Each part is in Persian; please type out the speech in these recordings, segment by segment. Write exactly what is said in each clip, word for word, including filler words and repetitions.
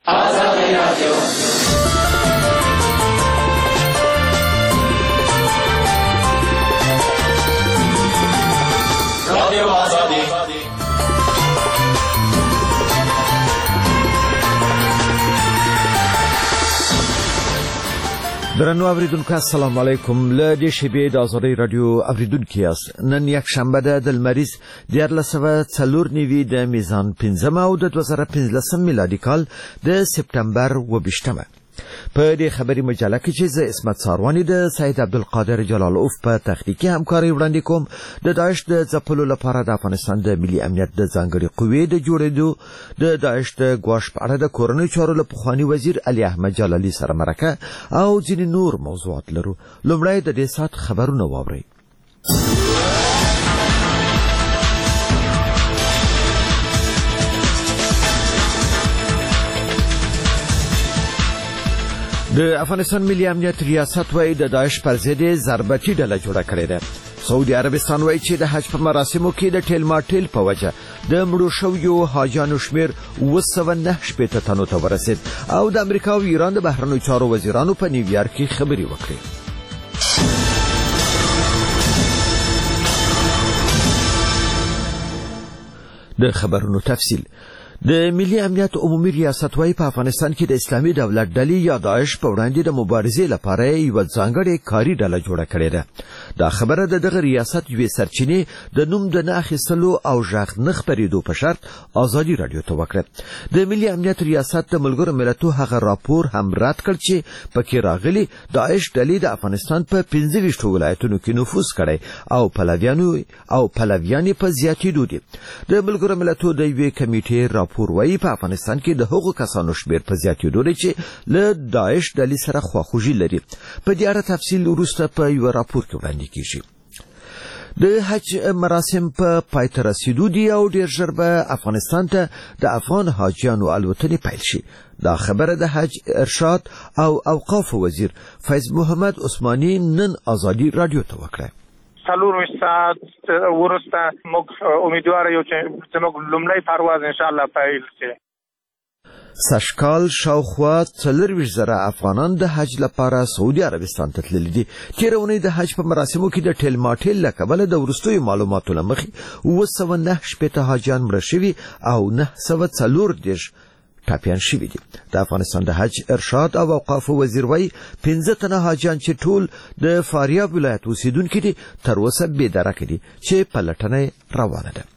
آزادی رادیو رادیو آزادی درنو اوریدونکو السلام علیکم. له دې شیبې د آزادۍ رادیو اوریدونکو یاست. نن یک شنبه ده د لمریز دیارلس سوه څلور نوي د میزان پنځمه او د دوه زره پنځلسم میلادي کال د سپتمبر اووه ویشتمه. په دې خبري مجله کې چې زه اسمت ساروانی د سید عبدالقادر جلالوف په تخنیکي همکاري وړاندې کوم، د داعش د ځپلو لپاره د افغانستان د ملي امنیت د ځانګړي قوې د جوړېدو، د داعش د ګواښ په اړه د کورنۍ چارو له پخواني وزیر علي احمد جلالي سره مرکه او ځینې نور موضوعات لرو. لومړی د دې ساعت خبرونه واورئ. د افغانستان ملي امنیت ریاست وايي د داعش پر ضد ضربتي ډله جوړه کړې ده. سعودي عربستان وايي چې د حج په مراسمو کې د ټیل ماټیل په وجه د مړو شویو حاجیانو شمیر اووه سوه نهه شپېته تنو ته ورسید او د امریکا او ایران د بهرنیو چارو وزیرانو په نیویارک کې خبرې وکړې. د خبرونو تفصیل. د ملي امنیت عمومي ریاست وايي په افغانستان کې د اسلامي دولت ډلې یا داعش په وړاندې د مبارزې لپاره یو ځانګړې کاري ډله جوړه کړې ده. دا خبره د دغه ریاست یوې سرچینې د نوم د نه اخیستلو او غږ نه خپرېدو په شرط آزادي رادیو ته وکړه. د ملي امنیت ریاست د ملګرو ملتونو هغه راپور هم رد کړ چې پکې راغلي داعش ډلې د افغانستان په پنځه ویشتو ولایتونو کې نفوذ کړی او پلویانو او پلویان په زیاتېدو دي. د ملګرو ملتونو د یوې کمیټې راپور وايي په افغانستان کې د هغو کسانو شمیر په زیاتېدو دی چې له داعش ډلې سره خواخوږي لري. په دې اړه تفصیل وروسته په یو راپور کې وړاندې کیږي. د حج مراسم په پای ته رسیدو دي او ډیر ژر به افغانستان ته د افغان حاجیانو الوتنې پیل شي. دا خبره د حج ارشاد او اوقاف وزیر فیض محمد عثماني نن آزادي رادیو ته وکړه. څلور ساعت ورسته موږ امیدوار یو چې زموږ لومړی پرواز ان شاء الله پیل شي. سشکال شاوخوا څلورویشت زره افغانان د حج لپاره سعودي عربستان ته تللي دي. تېره اونۍ د حج په مراسمو کې د ټیل ماټیل له کبله د وروستیو معلوماتو له مخې اووه سوه نهه شپېته حاجیان مړه شوي او نهه سوه څلور دېرش ټاپیان شوي دي. د افغانستان د حج ارشاد او اوقاف وزیر وايي پنځه تنه حاجیان چې ټول د فاریاب ولایت اوسیدونکي دي تر اوسه بې درکه دي چې پلټنه روانه ده.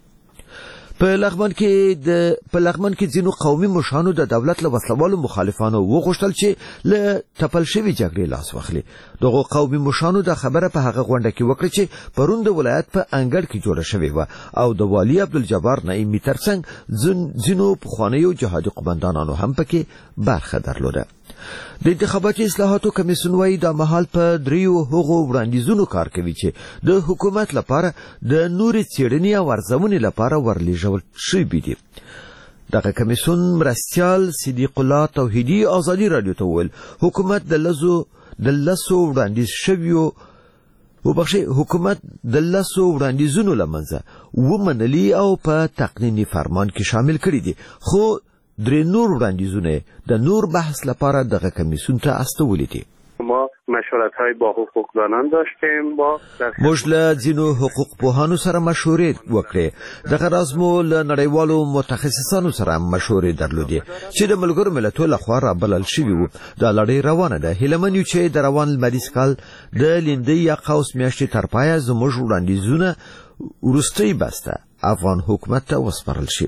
په لغمان کې د په لغمان کې ځینو قومي مشرانو د دولت له وسلوالو مخالفانو وغوښتل چې له تپل شوي جګړې لاس واخلي. دغه قومي مشرانو د خبره په هغه غونډه کې وکړه چې پرون د ولایت په انګړ کې جوړه شوې و او د والي عبدالجبار نعیمي ترڅنګ ځینو پخوانیو جهادي قومندانانو هم پکې برخه درلوده. د انتخاباتي اصلاحاتو کمیسیون وايي دا مهال په دریو هغو وړاندیزونو کار کوي چې د حکومت لپاره د نورې څېړنې او ارزونې لپاره ورلیږل شوي دي. دغه کمیسیون مرستیال صدیق الله توحیدي آزادي رادیو ته وویل حکومت د لسو د لسو وړاندیز شویو وبخښئ حکومت د لسو وړاندیزونو له منځه ومنلي او په تقنیني فرمان کې شامل کړي دي، خو درې نور وړاندیزونه د نور بحث لپاره دغه کمیسیون ته استولي دي. ما مشورت‌های با حقوقدانان داشتیم با موږ له ځینو حقوق پوهانو سره مشورې وکړې. دغه راز مو له نړیوالو متخصصانو سره مشورې درلودې چې د ملګرو ملتونو لخوا رابلل شوي وو. دا لړۍ روانه ده. هیله من یو چې د روان لمریز کال د لیندۍ یا قوس میاشتې تر پایه زموږ وړاندیزونه وروستۍ بسته افغان حکومت ته وسپارل شي.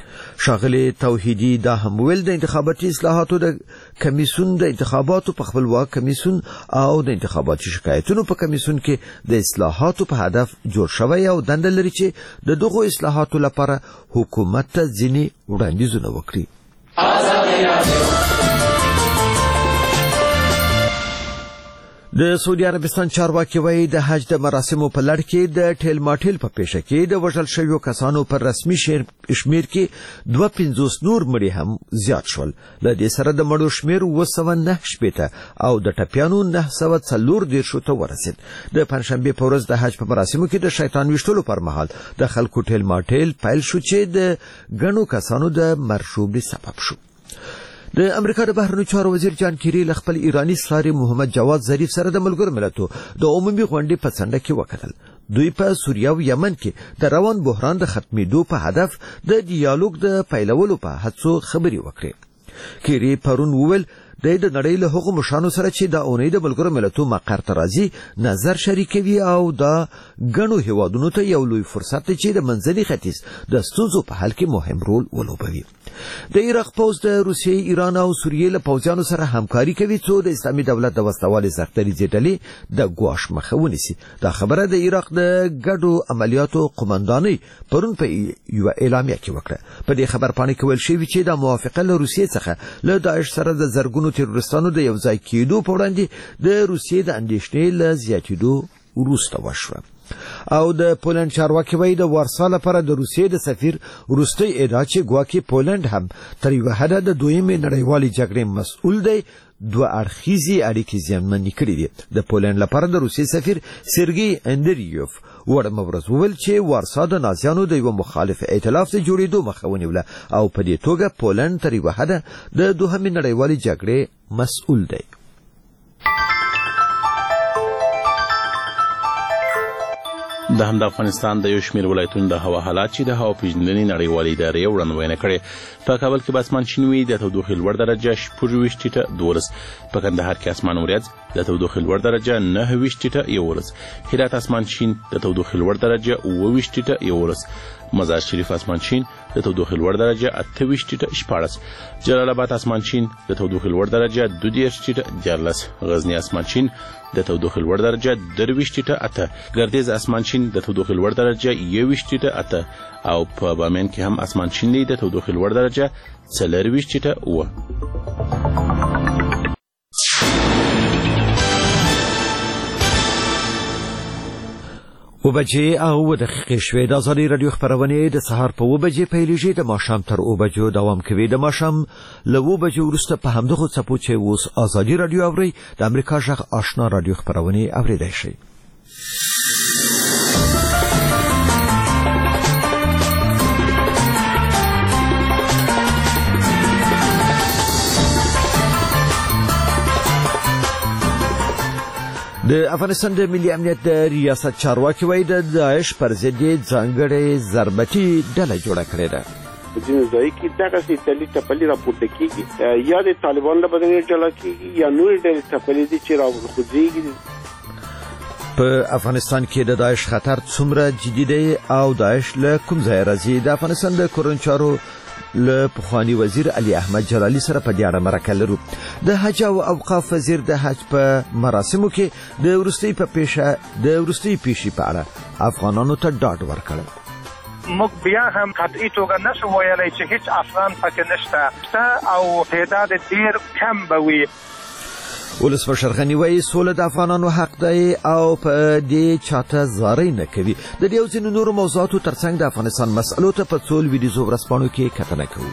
ښاغلي توحیدي دا هم ویل د انتخاباتي اصلاحاتو د کمیسیون د انتخاباتو په خپلواک کمیسیون او د انتخاباتي شکایتونو په کمیسیون کې د اصلاحاتو په هدف جوړ شوی او دنده لري چې د دغو اصلاحاتو لپاره حکومت ته ځینې وړاندیزونه وکړي. د سعودي عربستان چارواکي وايي د حج د مراسمو په لړ کې د ټیل ماټیل په پیښه کې د وژل شویو کسانو پر رسمي شمیر کې دوه پنځوس نور مړي هم زیات شول. له دې سره د مړو شمیر اووه سوه نهه شپېته او د ټپیانو نهه سوه څلور دېرشو ته ورسید. د پنجشنبې په ورځ د حج په مراسمو کې د شیطان ویشتلو پر مهال د خلکو ټیل ماټیل پیل شو چې د ګڼو کسانو د مرګ ژوبلې سبب شو. د امریکا د بهرنیو چارو وزیر جان کیری له خپل ایرانی سفیر محمد جواد ظریف سره د ملګرو ملتونو د عمومي غونډې په څنډه کې وکتل. دوی په سوریه او یمن کې د روان بحران د ختمېدو په هدف د ډیالوګ د پیلولو په هڅو خبرې وکړې. کیری پرون وویل د نړۍ له هغو مشرانو سره چې د اونۍ د ملګرو ملتونو مقر ته راځي نظر شریکوي او د ګڼو هیوادونو ته یو لوی فرصت دی چې د منځني ختیځ د ستونزو په حل کې مهم رول ولوبوي. د عراق پوځ د روسیې، ایران او سوریې له پوځیانو سره همکاري کوي څو د اسلامي دولت د وسلوالې سختدریځې ډلې د ګواښ مخه ونیسي. دا خبره د عراق د ګډو عملیاتو قومندانۍ پرون په یوه اعلامیه کې وکړه. په دې خبرپاڼه کې ویل شوي چې د موافقه له روسیې څخه له داعش سره د زرګونو تروریستانو د یو ځای کېدو په وړاندې د روسیې د اندېښنې له زیاتېدو وروسته وشوه. او د پولند چارواکي وایي د وارسا لپاره د روسیې د سفیر وروستۍ ادعا چې ګواکې پولند هم تر یوه حده د دویمې نړیوالې جګړې مسؤل دی دوه اړخیزې اړیکې زیانمنې کړي دي. د پولند لپاره د روسیې سفیر سرګی اندریوف وړمه ورځ وویل چې وارسا د نازیانو د یوه مخالف ائتلاف د جوړېدو مخه ونیوله او په دې توګه پولند تر یوه حده د دوهمې نړیوالې جګړې مسؤل دی. د هم د افغانستان د یو شمېر ولایتونو د هوا حالات چې د هوا پیژندنې نړیوالې ادارې وړاندوینه کړې. په کابل کې به اسمان شین وي، د تودوخې لوړ درجه شپږ ویشت ټیټه دولس. په کندهار کې اسمان وریځ، د تودوخې لوړ درجه نهه ویشت ټیټه یولس. هرات اسمان شین، د تودوخې لوړ درجه اووه ویشت ټیټه یولس. مزار شریف اسمان شین، د تودوخې لوړ درجه اته ویشت ټیټه شپاړس. جلال آباد اسمان شین، د تودوخې لوړ درجه دوه دېرش ټیټه دیارلس. غزنی اسمان شین، د تودوخې لوړ درجه درویشت ټیټه اته. ګردیز اسمان شین، د تودوخې لوړ درجه یوویشت ټیټه اته. او په بامیان کې هم اسمان شین دی، د تودوخې لوړ درجه څلرویشت ټیټه اوه. و بجې او و دقیقې شوې. د ازادي راډیو خپرونې د سهار په اوه بجې پیلېږي، د ماښام تر اوه بجو دوام کوي. د ماښام له اوه بجو وروسته په همدغو څپو چې اوس ازادي راډیو اورئ د امریکا غږ آشنا راډیو خپرونې اورېدای شئ. د افغانستان د ملي امنیت د ریاست چارواکي وایي د داعش پر ضد ځانګړې ضربتي ډله جوړه کړې ده. ځینې ځای کې دغسې ډلې ټپلې راپورته کېږي، یا د طالبانو له بدنې ډله کېږي یا نورې ډلې ټپلې دي چې راخوځېږي. په افغانستان کې د داعش خطر څومره جدي دی او داعش له کوم ځای راځي؟ د افغانستان د کورنیو چارو له پخواني وزیر علي احمد جلالي سره په دې اړه مرکه لرو. د حج او اوقاف وزیر د حج په مراسمو کې د وروستۍ په پیښه د وروستۍ پیښې په اړه افغانانو ته ډاډ ورکړ. موږ بیا هم قطعي توګه نشو ویلی چې هیڅ افغان پکې نشته او تعداد ډېر کم به وي. ولسمشر غني وایي سوله د افغانانو حق دی او په دې چاته زارۍ نه کوي. د دې او ځینو نورو موضوعاتو ترڅنګ د افغانستان مسألو ته په څو لویدیځو ورځپاڼو کې کتنه کوو.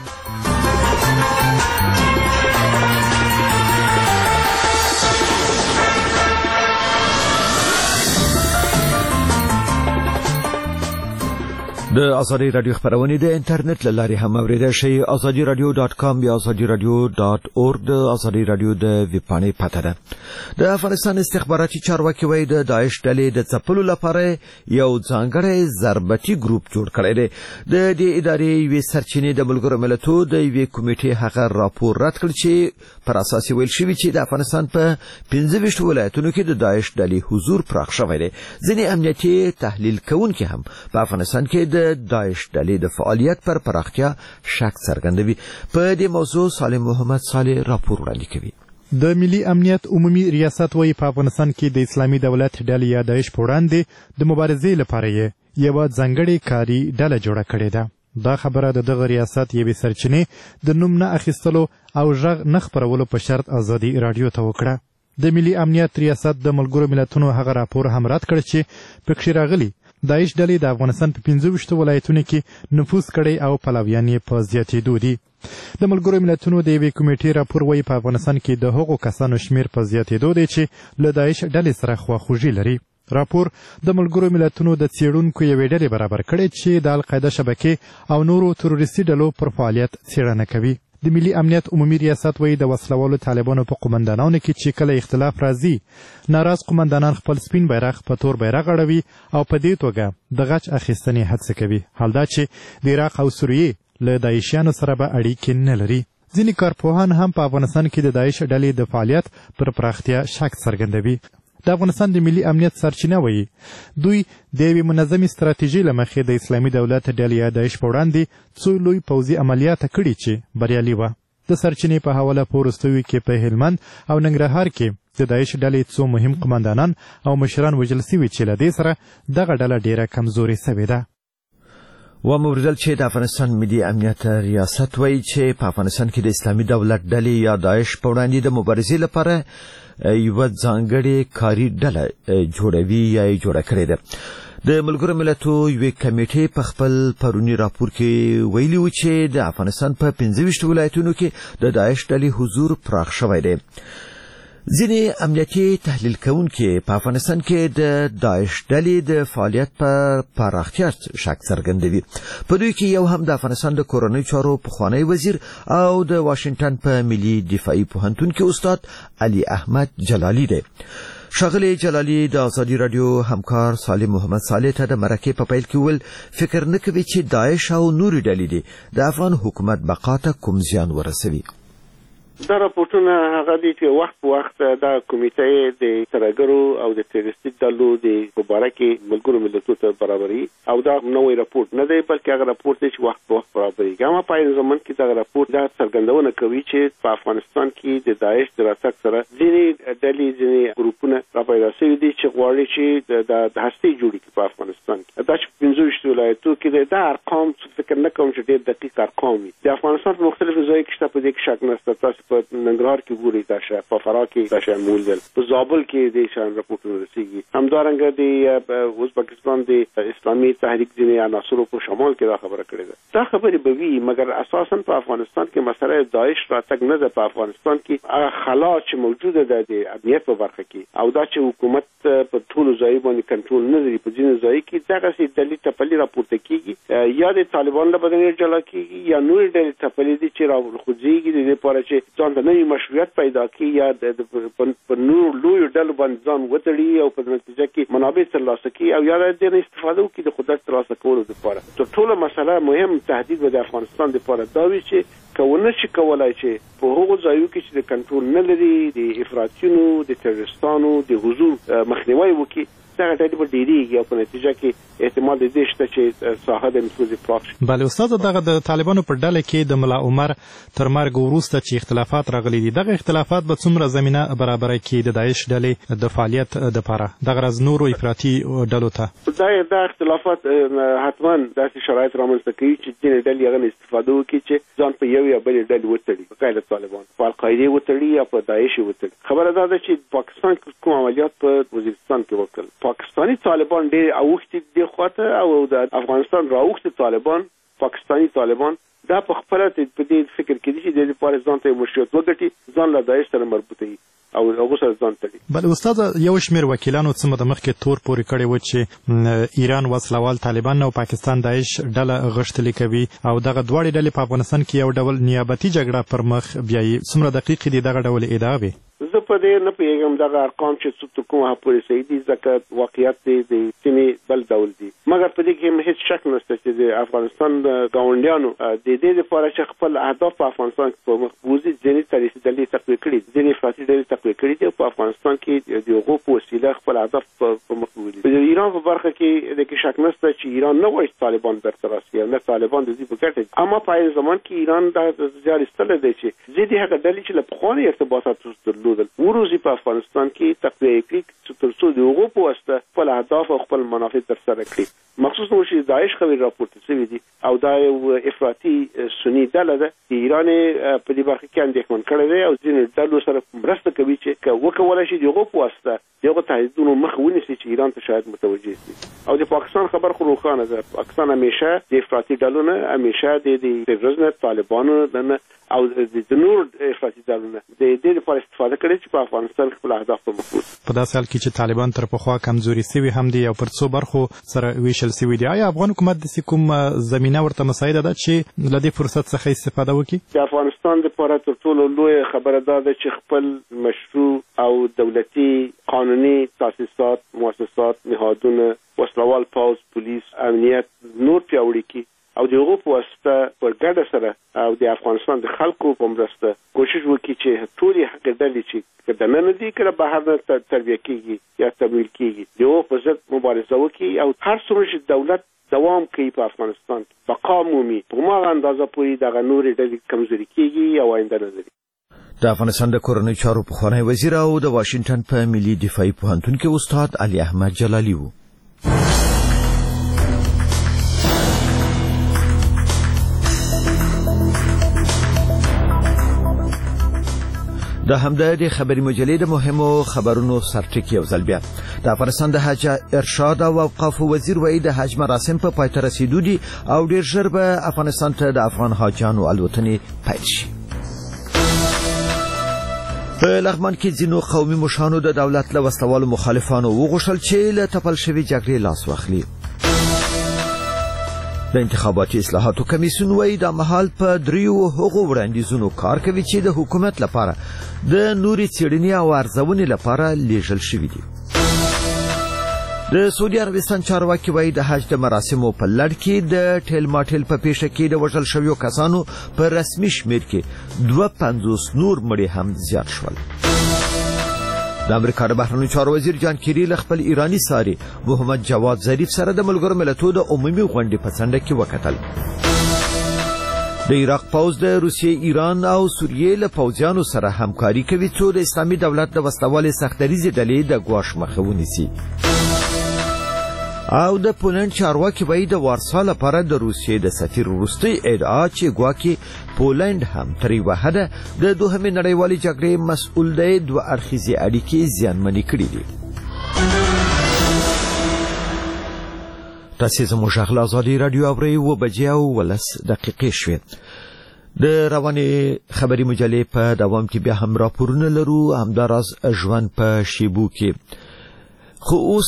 د ازادي راډیو خپرونې د انټرنیټ له لارې هم اوریدای شئ. ازادي راډیو ډاټ کام یا ازادي راډیو ډاټ اورګ د ازادي راډیو د ویب پاڼې پته ده. د افغانستان استخباراتي چارواکي وایي د داعش ډلې د ځپلو لپاره یو ځانګړی ضربتي ګروپ جوړ کړی دی. د دې ادارې یوې سرچینې د ملګرو ملتونو د یوې کمیټې هغه راپور رد کړ چې پر اساس ویل شوي چې د افغانستان په پنځه ویشت ولایتونو کې د داعش ډلې حضور پراخ شوی دی. ځینې امنیتي تحلیل کوونکي هم په افغانستان کې د داعش ډلې د فعالیت پر پراختیا شک څرګندوي. په دې موضوع سالم محمد صالح راپور وړاندې کوي. د ملي امنیت عمومي ریاست وایي په افغانستان کې د اسلامي دولت ډلې یا داعش په وړاندې د مبارزې لپاره یې یوه ځانګړې کاري ډله جوړه کړې ده. دا خبره د دغه ریاست یوې سرچینې د نوم نه اخیستلو او غږ نه خپرولو په شرط ازادي راډیو ته وکړه. د ملي امنیت ریاست د ملګرو ملتونو هغه راپور هم رد کړ چې پکښې راغلي داعش ډلې د افغانستان په پنځه ویشتو ولایتونو کې نفوذ کړی او پلویان یې په زیاتېدو دي. د ملګرو ملتونو د یوې کمیټې راپور وایي په افغانستان کې د هغو کسانو شمېر په زیاتېدو دی چې له داعش ډلې سره خواخوږي لري. راپور د ملګرو ملتونو د څېړونکو یوې ډلې برابر کړی چې د القاعده شبکې او نورو تروریستي ډلو پر فعالیت څېړنه کوي. د ملي امنیت عمومي ریاست وایي د وسلوالو طالبانو په قومندانانو کې چې کله اختلاف راځي ناراض قومندانان خپل سپین بیرغ په تور بیرغ اړوي او په دې توګه د غچ اخیستنې هڅه کوي. حال دا چې د عراق او سوریې له داعشیانو سره به اړیکې نه لري. ځینې کارپوهان هم په افغانستان کې د داعش ډلې د فعالیت پر پراختیا شک څرګندوي. د افغانستان د ملي امنیت سرچینه وایي دوی د یوې منظمې ستراتیژۍ له مخې د اسلامي دولت ډلې یا داعش په وړاندې څو لوی پوځي عملیات کړي چې بریالي وه. د سرچینې په حواله په وروستیو کې په هلمند او ننګرهار کې د داعش ډلې څو مهم قماندانان او مشران وژل سوي چې له دې سره دغه ډله ډیره کمزورې سوې ده. و موردل چې د افغانستان ملي امنیت ریاست وایي چې په افغانستان کې د اسلامي دولت ډلې یا داعش په وړاندې د مبارزې لپاره یوه ځانګړې کاري ډله جوړوي یا یې جوړه کړې ده. د ملګرو ملتو یوې کمیټې په خپل پرونی راپور کې ویلي و چې د افغانستان په پنځه ویشت ولایتونو کې د داعش ډلې حضور پراخ شوی دی. ځینې امنیتي تحلیل کوونکي په افغانستان کې د داعش ډلې د فعالیت په پراختیا شک څرګندوي. په دوی کې یو هم د افغانستان د کورنۍ چارو پخوانی وزیر او د واشنگټن په ملي دفاعي پوهنتون کې استاد علي احمد جلالي دی. ښاغلی جلالي د ازادي راډیو همکار صالح محمد صالح ته د مرکې په پیل کې وویل فکر نه کوي چې داعش او نورې ډلې دي د افغان حکومت بقا ته کوم زیان ورسوي. دا راپورټونه هغه دي چې وخت په وخت دا کمیټې د ترهګرو او د تروریستي ډلو د مبارزې کې ملګرو ملتونو ته برابري او دا نوې راپورټ نه دی بلکې هغه راپورټ دی چې وخت په وخت برابري. ګاما پای زمون کې دا راپورټ دا څرګندونه کوي چې په افغانستان کې د داعش د راتګ سره ځینې ډلې ځینې ګروپونه راپیدا شوي دي چې غواړي چې د هستې جوړې کړي په افغانستان کې. دا چې پنځه ویشت ولایتونو کې دا ارقام فکر نه کوم چې ډېر دقیق ارقام وي. د افغانستان په مختلفو ځایو کې شته په دې کې شک نشته. تاسو په ننګرهار کې ګوري دا شی په فراه کې دا شی مولدل په زابل کې د شان راپورټونه رسیږي. همدارنګه د ازبکستان د اسلامي تحریک ځینې عناصرو په شمال کې دا خبره کړې ده. دا خبرې به وي مګر اساسا په افغانستان کې مسله داعش راتګ نه ده. په افغانستان کې هغه خلا چې موجوده ده د امنیت په برخه کې او دا چې حکومت په ټولو ځایو باندې کنټرول نه لري. په ځینو ځایو کې دغه سي دلی ټپلي راپورته کیږي یا د طالبان له بدن جلا کیږي یا نور ډلې ټپلي دي چې راخوځيږي د دې لپاره چې ځان ته نوې مشروعیت پیدا کړي یا د نور لوی ډلو باندې ځان وتړي او په نتیجه کې منابع ترلاسه کړي او یا د دې استفاده وکړي د قدرت ترلاسه کولو لپاره. تر ټولو مسله مهم تهدید د افغانستان لپاره دا وی چې کونه چې کولای چې په هغو ځایو کې چې د کنټرول نه لري د افراطیونو د تروریستانو د حضور مخنیوي وکړي دا ټاټي په ډیریږي او په نتیجه کې احتمال دې شته چې ساحه د نفوذ پراخ شي. بله استاد دغه د طالبانو په ډله کې د ملا عمر تر مرګ وروسته چې اختلافات راغلي دي دغه اختلافات به څومره زمینه برابره کړي د داعش ډلې د فعالیت لپاره دغه راز نورو افراطي ډلو ته؟ دا دا اختلافات حتما داسې شرایط رامنځته کوي چې ځینې ډلې هغه استفاده وکړي چې ځان په یو یا بلې ډلې وتړي په قاعده طالبان په القاعده وتړي یا په داعش وتړي. خبره دا ده چې پاکستان کوم عملیات په وزیرستان کې وکړل پاکستانی طالبان ډېر اوښتي دي خواته او د افغانستان راوښتي طالبان پاکستانی طالبان دا په خپل په دې فکر کې دي چې د لپاره ځان ته مشروعیت وګټي ځان له داعش سره مربوطه وي او هغه سره ځان تړي. بل استاد یو شمېر وکیلانو څه مده مخکې تور پورې کړی و چې ایران وسلوال طالبان او پاکستان داعش ډله غښتلې کوي او دغه دواړې ډلې په افغانستان کې یو ډول نیابتي جګړه پر مخ بیایي. څومره دقیق دي دغه ډول ادعاوې؟ زه په دې نه پوهېږم دغه ارقام چې څوک کومه پورې صحیح دي ځکه واقعیت دی د سیمې بل ډول دي مګر په دې کې هیڅ شک نشته چې د افغانستان ګاونډیانو د دې لپاره چې خپل اهداف په افغانستان کې په مخ بوزي ځینې تاریخي ډلې تقویه کړي ځینې افراطي ډلې تقویه کړي دي په افغانستان کې د هغو په وسیله خپل اهداف په مخ بوزي. د ایران په برخه کې د کې شک نشته چې ایران نه غواړي طالبان برته راسي نه طالبان د دې په ګټه اما په زمان کې ایران د زیار استل دی چې ځینې هغه ډلې چې له پخواني ارتباطات درلودل وروزي په افغانستان کې تقویه کړي چې تر څو د هغو په واسطه خپل اهداف او خپل منافع ترسره کړي. مخصوصا چې داعش خبرې راپورته شوي دي او دا یو افراطي سني ډله ده چې ایران په دې برخه کې اندېښمن کړی دی او ځینې ډلو سره مرسته کوي چې وکولای شي د هغو په واسطه د هغو تهدیدونو مخه ونیسي چې ایران ته شاید متوجه شي. او د پاکستان خبر خو روښانه ده پاکستان همیشه د افراطي ډلو نه همیشه د تروریزم طالبانو نه او د نور افراطي ډلو نه د دې لپاره استفاده کړي چې په افغانستان خپل اهداف په مخ وړي. په داسې حال کې چې طالبان تر پخوا کمزوري سوي هم دي او پر څو برخو سره ویشل ویشل شوي دي. آیا افغان حکومت داسې کوم زمینه ورته مساعده ده چې له دې فرصت څخه استفاده وکړي؟ د افغانستان دپاره تر ټولو لویه خبره دا ده چې خپل مشروع او دولتي قانوني تاسیسات، مؤسسات، نهادونه، وسلوال پوځ، پولیس، امنیت نور پیاوړي کړي او د هغو په واسطه په ګډه سره او د افغانستان د خلکو په مرسته کوشش وکړي چې ټولې هغې ډلې چې که دننه دي که بهر نه تربیه کېږي یا تمویل کېږي د هغو په ضد مبارزه وکړي او هر څومره چې دولت دوام کوي په افغانستان کې بقا مومي، په هماغه اندازه پورې دغه نورې ډلې کمزوري کېږي او آینده نه لري. د افغانستان د کورنۍ چارو پخوانی وزیر او د واشنګټن په ملي دفاعي پوهنتون کې استاد علي احمد جلالي و. د همدا د خبري مجلې د مهمو خبرونو سرټکی او زلبیا د افغانستان د حج ارشاد او اوقاف وزیر وایي د حج مراسم په پای ته رسیدو دي او ډیر ژر به افغانستان ته د افغان حاجانو الوتنې پیل شي. په لغمان کې ځینو قومي مشرانو د دولت له وسلوالو مخالفانو وغوښتل چې له تپل شوي جګړې لاس واخلي. د انتخاباتي اصلاحاتو کمیسیون وایي دا مهال په دریو هغو وړاندیزونو کار کوي چې د حکومت لپاره د نوري څېړنې او ارزونې لپاره لیږل شوي دي. د سعودي عربستان چارواکي وایي د حج د مراسمو په لړ کې د ټیل ماټیل په پیښه کې د وژل شویو کسانو په رسمي شمېر کې دوه پنځوس نور مړي هم زیات شول. د امریکا د بهرنیو چارو وزیر جان کیری له خپل ایرانی ساري محمد جواد ظریف سره د ملګرو ملتونو د عمومي غونډې په څنډه کې وکتل. د عراق پوځ د روسیې، ایران او سوریې له پوځیانو سره همکاري کوي څو د اسلامي دولت د وسلوالې سختدریزې ډلې د ګواښ مخه ونیسي. او د پولند چارواکي وایي د وارسا لپاره د روسیې د سفیر وروستۍ ادعا چې ګواکې پولند هم تر یوه حده د دوهمې نړیوالې جګړې مسؤل دی دوه اړخیزې اړیکې زیانمنې کړي دي. تاسې زموږ غږ له ازادي راډیو اورئ اوه بجې او ولس دقیقې شوې. د روانې خبري مجلې په دوام کې بیا هم راپورونه لرو، همداراز ژوند په شیبو کې. خو اوس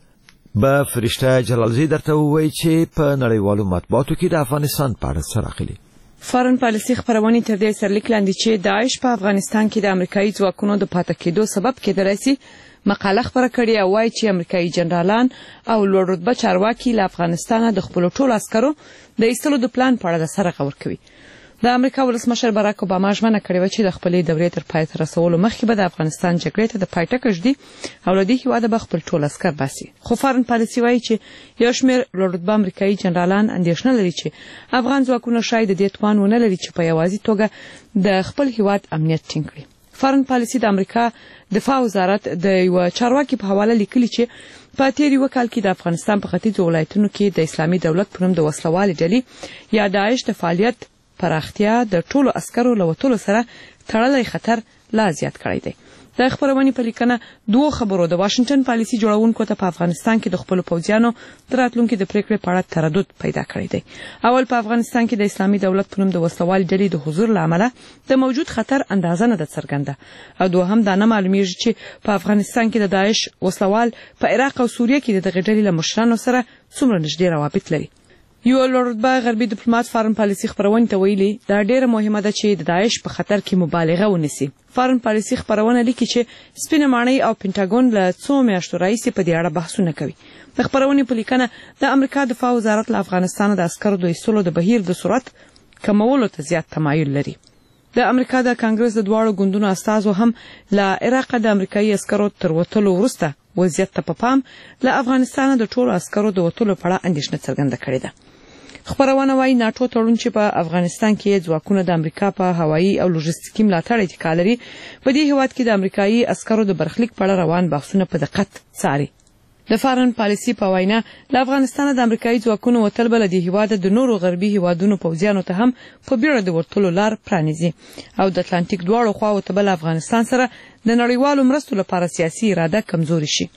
به فرشته جلالزی درته ووایي چې په نړیوالو مطبوعاتو کې د افغانستان په اړه څه راغلي. فارن پالیسي خبرونه تر دې سرلیک لاندې چې داعش په افغانستان کې د امریکایي ځواکونو د پاتې کېدو سبب کېدلی شي مقاله خبره کړې او وایي چې امریکایي جنرالان او لوړ رتبه چارواکي له افغانستانه د خپلو ټولو عسکرو د ایستلو د پلان په اړه د سره غور کوي. د امریکا ولسمشر باراک اوباما ژمنه کړې وه چې د خپلې دورې تر پای ته رسولو مخکې به د افغانستان جګړې ته د پای ټکی ږدي او له دې هېواده به خپل ټول عسکر باسي. خو فارن پالیسي وایي چې یو شمېر لوړ رتبه امریکایي جنرالان اندېښنه لري چې افغان ځواکونه شاید د دې توان ونه لري چې په یوازې توګه د خپل هېواد امنیت ټینګ کړي. فارن پالیسي د امریکا دفاع وزارت د یو چارواکي په حواله لیکلي چې په تیر یو کال کې د افغانستان په ختیځو ولایتونو کې د اسلامي دولت په نوم د وسلوالې ډلې یا داعش د فعالیت پراختیا د ټولو عسکرو له وتلو سره تړلی خطر لا زیات کړی دی. د خبرونې په لیکنه دوه خبرو د واشنګټن پالیسي جوړونکو ته په افغانستان کې د خپل پوځیانو د راتلونکي د پریکړې په اړه تردد پیدا کړی دی. اول په افغانستان کې د اسلامي دولت په نوم د وسلوالې ډلې د حضور له امله د موجود خطر اندازه نه ده څرګنده او دوهم دا نه معلومیږي چې په افغانستان کې د داعش وسلوال په عراق او سوریه کې د دغې ډلې له مشرانو سره څومره نږدې روابط لري. یو لوړ رتبه غربي ډیپلوماټ فارن پالیسي خبرونه ته ویلي دا ډیره مهمه ده چې د داعش په خطر کې مبالغه ونیسي. فارن پالیسي خبرونه لیکي چې سپینه ماڼۍ او پینټاګون له څو میاشتو راهیسې په دې اړه بحثونه کوي. د خبرونې په لیکنه د امریکا دفاع وزارت له افغانستان د عسکرو د ایستلو د بهیر د سرعت کمولو ته زیات تمایل لري. د امریکا د کانګرس د دواړو ګوندونو استازو هم له عراق د امریکایي عسکرو تر وتلو وروسته وضعیت ته په پام له افغانستان د ټولو عسکرو د وتلو په اړه اندېښنه څرګنده کړې ده. خبرونه وايي ناتو تړون چې په افغانستان کې ځواکونه د امریکا په هوایي او لوجستیکي ملاتړ اتکا لري په دې هیواد کې د امریکایي عسکرو د برخلیک په اړه روان بحثونه په دقت څاري. د فارن پالیسي په وینا له افغانستان د امریکایي ځواکونو وتل بل د هیواد د نورو غربي هیوادونو پوځیانو ته هم په بیړه د ورتلو لار پرانیزي او د اتلانتیک دواړو خواو ته بل افغانستان سره د نړیوالو مرستو لپاره سیاسي اراده کمزوري شي.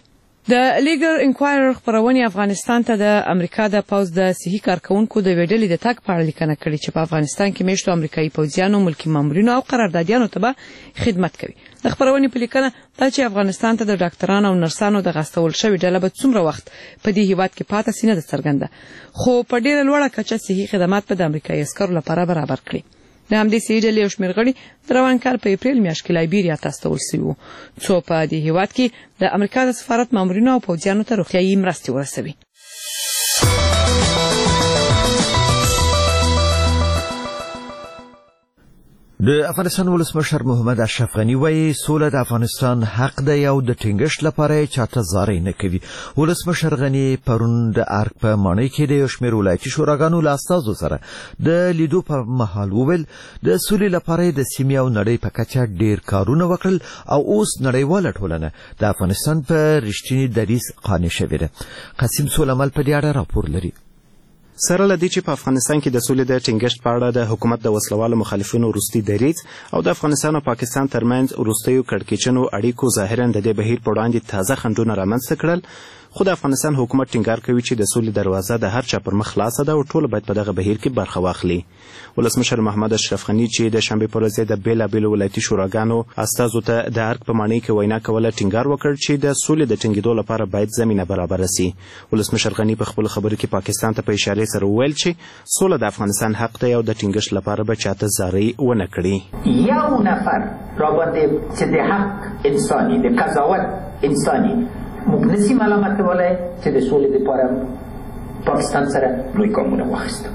د لیګل انکوایرر خبرونه افغانستان ته د امریکا د پوز د صحي کارکونکو د ویډلې د تک په اړه لیکنه کړې چې په افغانستان کې میشتو امریکایي پوځیانو ملکی مامورینو او قراردادیانو ته خدمت کوي. د خبرونه په لیکنه دا چې افغانستان ته د ډاکټرانو او نرسانو د غستول شوی ډله به څومره وخت په دې هیواد کې پاتې سینه د څرګنده خو په ډیره لوړه کچه صحي خدمات په د امریکایي عسکرو لپاره برابر کړي. د همدې صحي ډلې یو شمېر غړي د روان کال په اپریل میاشت کې لایبیریا ته استول شوي وو څو په دې هیواد کې د امریکا د سفارت مامورینو او پوځیانو ته روغتیايي مرستې ورسوي. د افغانستان ولسمشر محمد اشرف غنی وایي سوله د افغانستان حق دی او د ټینګښت لپاره چاته زارۍ نه کوي. ولسمشر غنی پرون د ارګ په ماڼۍ کې د یو شمېر ولایتي شوراګانو له استازو سره د لیدو په مهال وویل د سولې لپاره د سیمې او نړۍ په کچه ډېر کارونه وکړل او اوس نړیواله ټولنه د افغانستان په رښتیني دریځ قانع شوې ده. قاسم سولمل په دې اړه راپور لري. سره لدی چې په افغانستان کې د سولې د ټینګښت په اړه د حکومت د وسلوالو مخالفینو وروستي دریځ او د افغانستان او پاکستان ترمنځ وروستیو کړکېچنو اړیکو ظاهرا د دې بهیر په وړاندې تازه خنډونه رامنځته کړل، خو د افغانستان حکومت ټینګار کوي چې د سولې دروازه د هر چا پر مخ خلاصه ده او ټول باید په دغه بهیر کې برخه واخلي. ولسمشر محمد اشرف غنی چې د شنبې پر ورځ د بیلابیلو ولایتي شوراګانو استازو ته د ارګ په ماڼۍ کې وینا کوله ټینګار وکړ چې د سولې د ټینګېدو لپاره باید زمینه برابره سي. ولسمشر غنی په خپل خبرو کې پاکستان ته په اشاره سره وویل چې سوله د افغانستان حق دی او د ټینګښت لپاره به چاته زارۍ ونه کړي. یو نفر را باندې چې د حق انساني د قضاوت انساني موږ نسی ملامت کولای چې د سولې لپاره پاکستان سره لوی ګامونه واخیستو.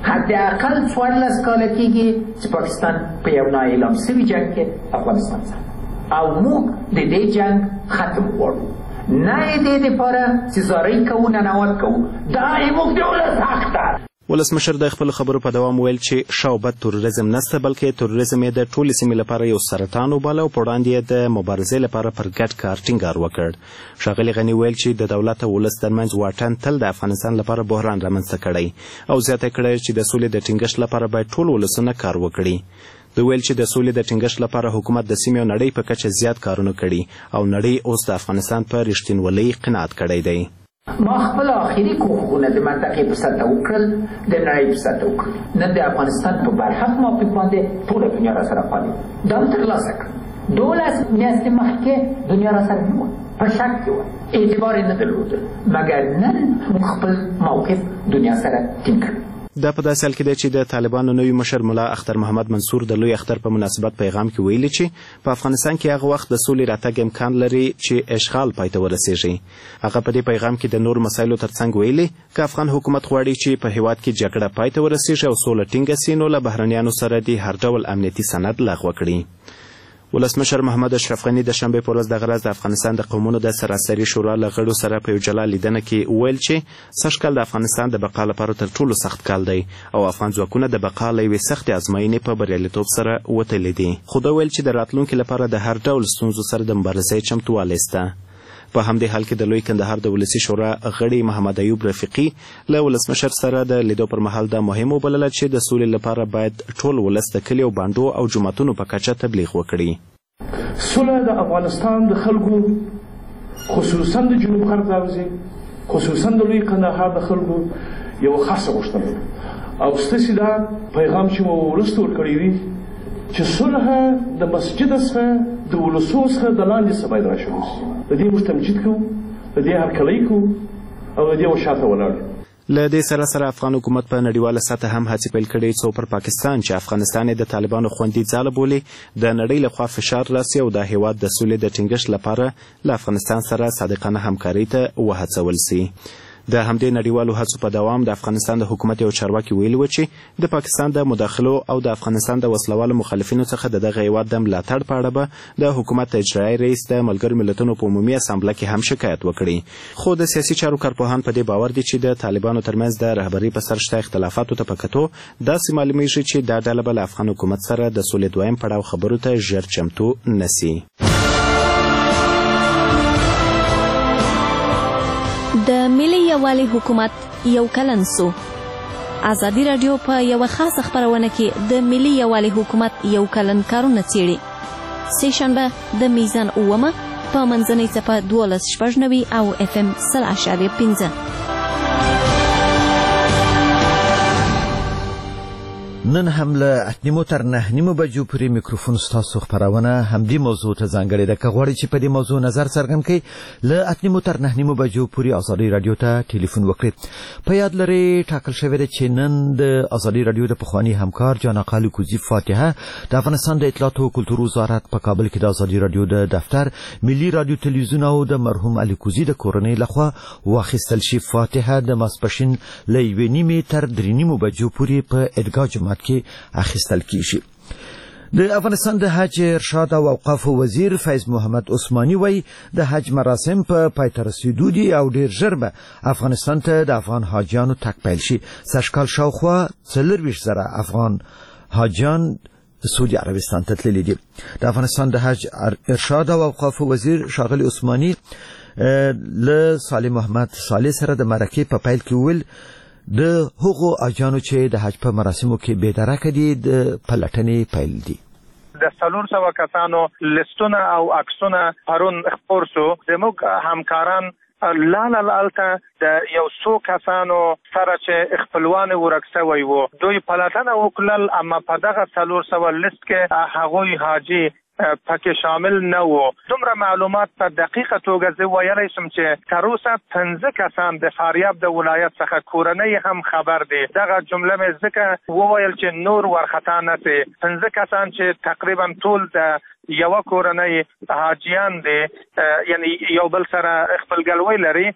حداقل څوارلس کاله کېږي چې پاکستان په یو نااعلان شوي جنګ کې افغانستان سره او موږ د دې جنګ ختم غواړو، نه یې دې دپاره چې زارۍ کوو ننوات کوو، دا یې موږ د ولس حق ده. ولسمشر د خپل خبرو په دوام ویل چې شاوبد تروریزم نسته بلکې تروریزم یې د ټولې سیمې لپاره یو سرطان وباله او په وړاندې یې د مبارزې لپاره پر ګډ کار ټینګار وکړ. ښاغلي غني ویل چې د دولت او ولس ترمنځ واټن تل د افغانستان لپاره بحران رامنځته کړی او زیاته کړی چې د سولې د ټینګښت لپاره باید ټول ولسونه کار وکړي. د ویل چې د سولې د ټینګښت لپاره حکومت د سیمې او نړۍ په کچه زیات کارونه کړي او نړۍ اوس د افغانستان په رښتینولۍ قناعت کړی دی. ما خپل آخري کوښښونه د منطقې په سطحه وکړل، د نړۍ په سطحه وکړل. نن د افغانستان په برحق موقف باندې ټوله دنیا را سره خالي دا هم ترلاسه کړ. دولس میاشتې مخکې دنیا را سره نه وه، په شک کې وه، اعتبار یې نه درلوده، مګر نن موږ خپل موقف دنیا سره ټینګ کړ. دا په داسې حال کې دی چې د طالبانو نوي مشر ملا اختر محمد منصور د لوی اختر په مناسبت پیغام کې ویلي چې په افغانستان کې هغه وخت د سولې راتګ امکان لري چې اشغال پای ته ورسیږي. هغه په دې پیغام کې د نور مسایلو ترڅنګ ویلي که افغان حکومت غواړي چې په هیواد کې جګړه پای ته ورسیږي او سوله ټینګه سي نو له بهرنیانو سره د هر ډول امنیتي سند لغوه کړي. ولسمشر محمد اشرف غني د شنبې په ورځ د غرض د افغانستان د قومونو د سراسري شورا له غړو سره په یو جلا لیدنه کې ویل چې سږکال د افغانستان د بقا لپاره تر ټولو سخت کال دی او افغان ځواکونه د بقا له یوې سختې ازموینې په بریالیتوب سره وتلي دي، خو ده ویل چې د راتلونکي لپاره د هر ډول ستونزو سره د مبارزې چمتووالی شته. په همدې حال کې د لوی کندهار د ولسي شورا غړي محمد ایوب رفیقي له ولسمشر سره د لیدو پر مهال دا مهم وبلله چې د سولې لپاره باید ټول ولس د کلیو بانډو او جوماتونو په کچه تبلیغ وکړي. سوله د افغانستان د خلکو خصوصا د جنوب غرب د حوزې خصوصا د لوی کندهار د خلکو یو خاصه غوښتنه او ستاسې دا پیغام چې مو وروسته ورکړی وي چې صلح د مسجد څخه د ولسو څخه د لاندې څخه باید راشروع شي. د دې موږ تمجید کوو، د دې هرکلی کوو او د دې وشاته ولاړ. له دې سره سره افغان حکومت په نړیواله سطحه هم هڅې پیل کړې څو پر پاکستان چې افغانستان یې د طالبانو خوندي ځاله بولي د نړۍ لخوا فشار راسي او د هیواد د سولې د ټینګښت لپاره له افغانستان سره صادقانه همکارۍ ته وهڅول سي. د همدې نړیوالو هڅو په دوام د افغانستان د حکومت یو چارواکي ویلي و چې د پاکستان د مداخلو او د افغانستان د وسلوالو مخالفینو څخه د دغه هیواد د ملاتړ په اړه به د حکومت اجرایي رئیس د ملګرو ملتونو په عمومي اسامبله کې هم شکایت وکړي. خو د سیاسي چارو کارپوهان په دې باور دي چې د طالبانو ترمنځ د رهبرۍ په سر شته اختلافاتو ته په کتو داسې معلومیږي چې دا ډله به له افغان حکومت سره د سولې دویم پړاو خبرو ته ژر چمتو نسي. د ملي یووالي حکومت یو کلن سو. ازادي راډیو په یو خاصه خبرونه کې د ملي یووالي حکومت یو کلن کارونه څیړي. سه شنبه د میزان اومه په منځنۍ څپه دولس شپږ نوي او اف ام سل اعشاریه پنځه. نن هم له اتنیمو تر نه نیمو بجو پورې میکروفون ستاسو خپرونه همدې موضوع ته ځانګړې ده. که غواړئ چې په دې موضوع نظر څرګند کړئ له اتنیمو تر نه نیمو بجو پورې ازادي راډیو ته ټلیفون وکړئ. په یاد لرئ ټاکل شوې ده چې نن د ازادي راډیو د پخواني همکار جان آقا الکوزي فاتحه د افغانستان د اطلاعات او کلتور وزارت په کابل کې د ازادي راډیو د دفتر ملي راډیو تلویزیون او د مرحوم الکوزي د کورنۍ لخوا واخیستل شي. فاتحه د ماسپښین له یوې نیمې تر درې نیمو بجو پورې په ادګا جومات کې اخیستل کیږي. د افغانستان د حج ارشاد او اوقاف وزیر فیض محمد عثماني وایي د حج مراسم په پای ته رسیدو دي او ډیر ژر به افغانستان ته د افغان حاجیانو تګ پیل شي. سږکال شاوخوا څلورویشت زره افغان حاجیان سعودي عربستان ته تللي دي. د افغانستان د حج ارشاد او اوقاف وزیر ښاغلي عثماني له صالح محمد صالح سره د مرکې په پیل کې ویل د هغو اجانو چې د حج په مراسمو کې بې درکه دي د پلټنې پیل دي. د څلور سوه کسانو لستونه او عکسونه پرون خپور شو. زموږ همکاران لاله لالته د یو څو کسانو سره چې خپلوان ورک شوی وو دوی پلټنه وکړل، اما په دغه څلور سوه لست کې هغوی حاجي پکې شامل نه وو. دومره معلومات په دقیقه توګه زه ویلی شم چې تر اوسه پنځه کسان د فاریاب د ولایت څخه کورنۍ هم خبر دي. دغه جمله مې ځکه وویل چې نور ورخطا نه سي. پنځه کسان چې تقریبا ټول د یوه کورنۍ حاجیان دي، یعنی یو بل سره خپلګلوۍ لري.